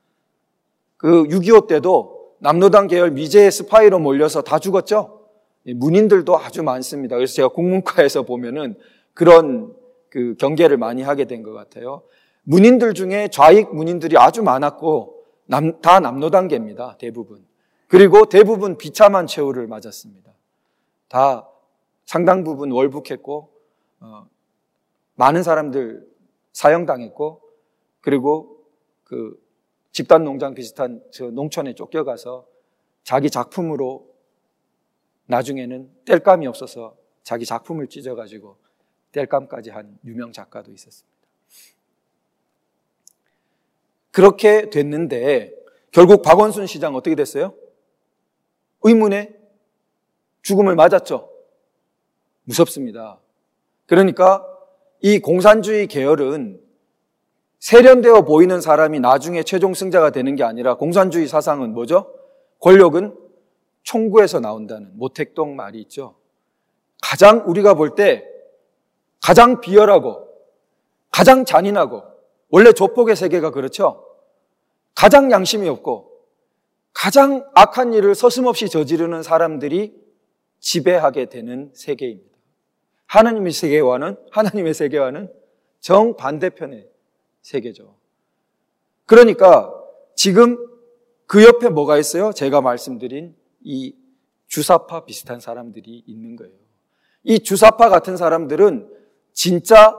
6.25 때도 남로당 계열 미제 스파이로 몰려서 다 죽었죠? 문인들도 아주 많습니다. 그래서 제가 국문과에서 보면은 그런 경계를 많이 하게 된 것 같아요. 문인들 중에 좌익 문인들이 아주 많았고 다 남로당계입니다. 대부분. 그리고 대부분 비참한 최후를 맞았습니다. 다 상당 부분 월북했고 많은 사람들 사형당했고 그리고 집단농장 비슷한 농촌에 쫓겨가서 자기 작품으로 나중에는 땔감이 없어서 자기 작품을 찢어가지고 땔감까지 한 유명 작가도 있었습니다. 그렇게 됐는데 결국 박원순 시장 어떻게 됐어요? 의문의 죽음을 맞았죠. 무섭습니다. 그러니까 이 공산주의 계열은 세련되어 보이는 사람이 나중에 최종 승자가 되는 게 아니라 공산주의 사상은 뭐죠? 권력은 총구에서 나온다는 모택동 말이 있죠. 가장 우리가 볼 때 가장 비열하고 가장 잔인하고 원래 조폭의 세계가 그렇죠. 가장 양심이 없고 가장 악한 일을 서슴없이 저지르는 사람들이 지배하게 되는 세계입니다. 하나님의 세계와는 정반대편의 세계죠. 그러니까 지금 그 옆에 뭐가 있어요? 제가 말씀드린 이 주사파 비슷한 사람들이 있는 거예요. 이 주사파 같은 사람들은 진짜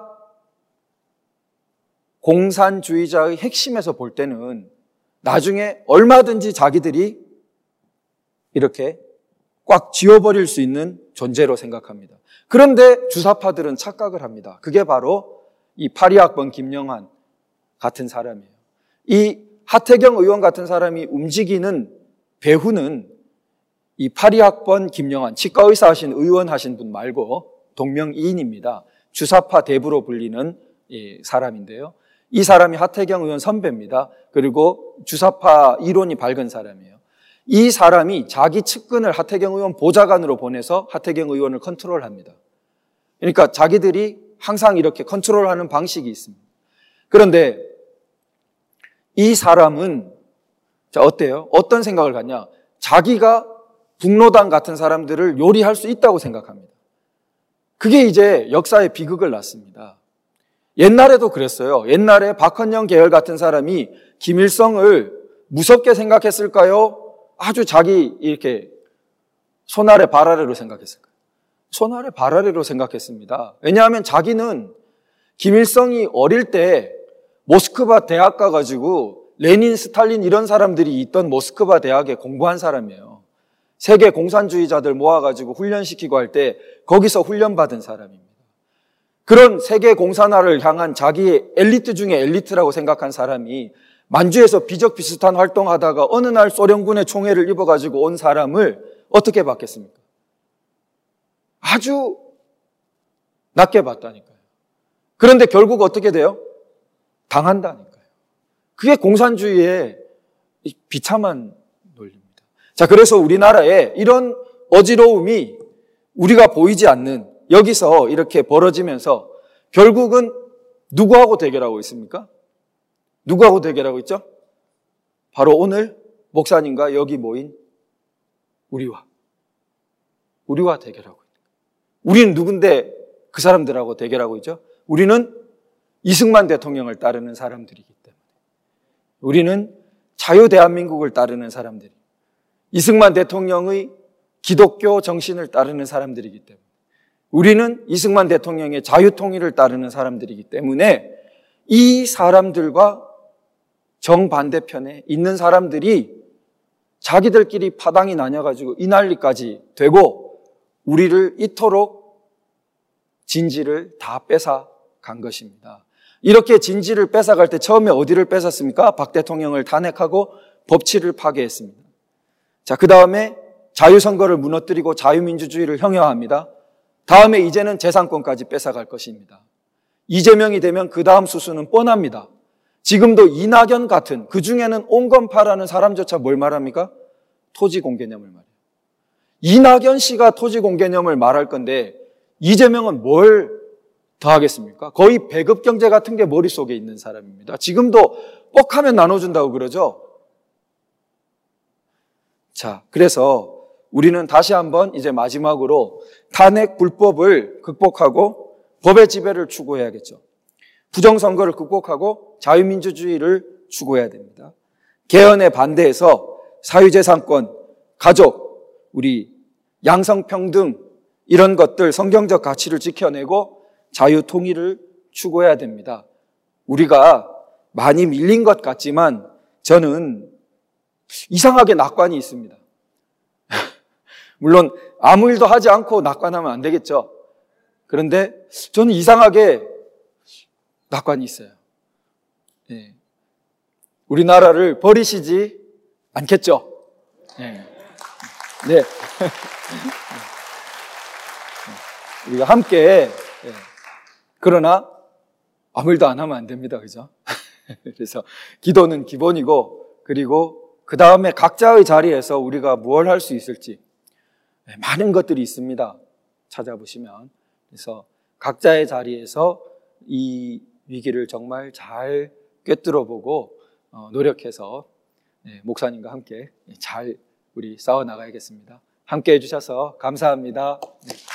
공산주의자의 핵심에서 볼 때는 나중에 얼마든지 자기들이 이렇게 꽉 쥐어버릴 수 있는 존재로 생각합니다. 그런데 주사파들은 착각을 합니다. 그게 바로 이 82학번 김영환 같은 사람이에요. 이 하태경 의원 같은 사람이 움직이는 배후는 이 82학번 김영환, 치과의사 하신 의원 하신 분 말고 동명이인입니다. 주사파 대부로 불리는 사람인데요. 이 사람이 하태경 의원 선배입니다. 그리고 주사파 이론이 밝은 사람이에요. 이 사람이 자기 측근을 하태경 의원 보좌관으로 보내서 하태경 의원을 컨트롤합니다. 그러니까 자기들이 항상 이렇게 컨트롤하는 방식이 있습니다. 그런데 이 사람은 어때요? 어떤 생각을 갖냐? 자기가 북로당 같은 사람들을 요리할 수 있다고 생각합니다. 그게 이제 역사의 비극을 낳습니다. 옛날에도 그랬어요. 옛날에 박헌영 계열 같은 사람이 김일성을 무섭게 생각했을까요? 아주 자기 이렇게 손 아래 발 아래로 생각했을까요? 손 아래 발 아래로 생각했습니다. 왜냐하면 자기는 김일성이 어릴 때 모스크바 대학 가가지고 레닌, 스탈린 이런 사람들이 있던 모스크바 대학에 공부한 사람이에요. 세계 공산주의자들 모아가지고 훈련시키고 할 때 거기서 훈련받은 사람입니다. 그런 세계 공산화를 향한 자기의 엘리트 중에 엘리트라고 생각한 사람이 만주에서 비적비슷한 활동하다가 어느 날 소련군의 총애를 입어가지고 온 사람을 어떻게 봤겠습니까? 아주 낮게 봤다니까요. 그런데 결국 어떻게 돼요? 당한다니까요. 그게 공산주의의 비참한 논리입니다. 자, 그래서 우리나라에 이런 어지러움이 우리가 보이지 않는 여기서 이렇게 벌어지면서 결국은 누구하고 대결하고 있습니까? 누구하고 대결하고 있죠? 바로 오늘 목사님과 여기 모인 우리와 대결하고 있는 거예요. 우리는 누군데 그 사람들하고 대결하고 있죠? 우리는 이승만 대통령을 따르는 사람들이기 때문에, 우리는 자유 대한민국을 따르는 사람들이, 이승만 대통령의 기독교 정신을 따르는 사람들이기 때문에, 우리는 이승만 대통령의 자유통일을 따르는 사람들이기 때문에 이 사람들과 정반대편에 있는 사람들이 자기들끼리 파당이 나뉘어가지고 이 난리까지 되고 우리를 이토록 진지를 다 뺏어간 것입니다. 이렇게 진지를 뺏어갈 때 처음에 어디를 뺏었습니까? 박 대통령을 탄핵하고 법치를 파괴했습니다. 자, 그 다음에 자유선거를 무너뜨리고 자유민주주의를 형용합니다. 다음에 이제는 재산권까지 뺏어갈 것입니다. 이재명이 되면 그 다음 수순은 뻔합니다. 지금도 이낙연 같은, 그 중에는 온건파라는 사람조차 뭘 말합니까? 토지공개념을 말해요. 이낙연 씨가 토지공개념을 말할 건데 이재명은 뭘 더 하겠습니까? 거의 배급경제 같은 게 머릿속에 있는 사람입니다. 지금도 뻑하면 나눠준다고 그러죠. 자, 그래서 우리는 다시 한번 이제 마지막으로 탄핵 불법을 극복하고 법의 지배를 추구해야겠죠. 부정선거를 극복하고 자유민주주의를 추구해야 됩니다. 개헌에 반대해서 사유재산권, 가족, 우리 양성평등 이런 것들 성경적 가치를 지켜내고 자유통일을 추구해야 됩니다. 우리가 많이 밀린 것 같지만 저는 이상하게 낙관이 있습니다. 물론 아무 일도 하지 않고 낙관하면 안 되겠죠. 그런데 저는 이상하게 낙관이 있어요. 네. 우리나라를 버리시지 않겠죠? 네. 네. 우리가 함께, 네. 그러나 아무 일도 안 하면 안 됩니다. 그죠? 그래서 기도는 기본이고, 그리고 그 다음에 각자의 자리에서 우리가 뭘 할 수 있을지, 네, 많은 것들이 있습니다. 찾아보시면. 그래서 각자의 자리에서 이 위기를 정말 잘 꿰뚫어 보고 노력해서 목사님과 함께 잘 우리 싸워 나가야겠습니다. 함께 해주셔서 감사합니다.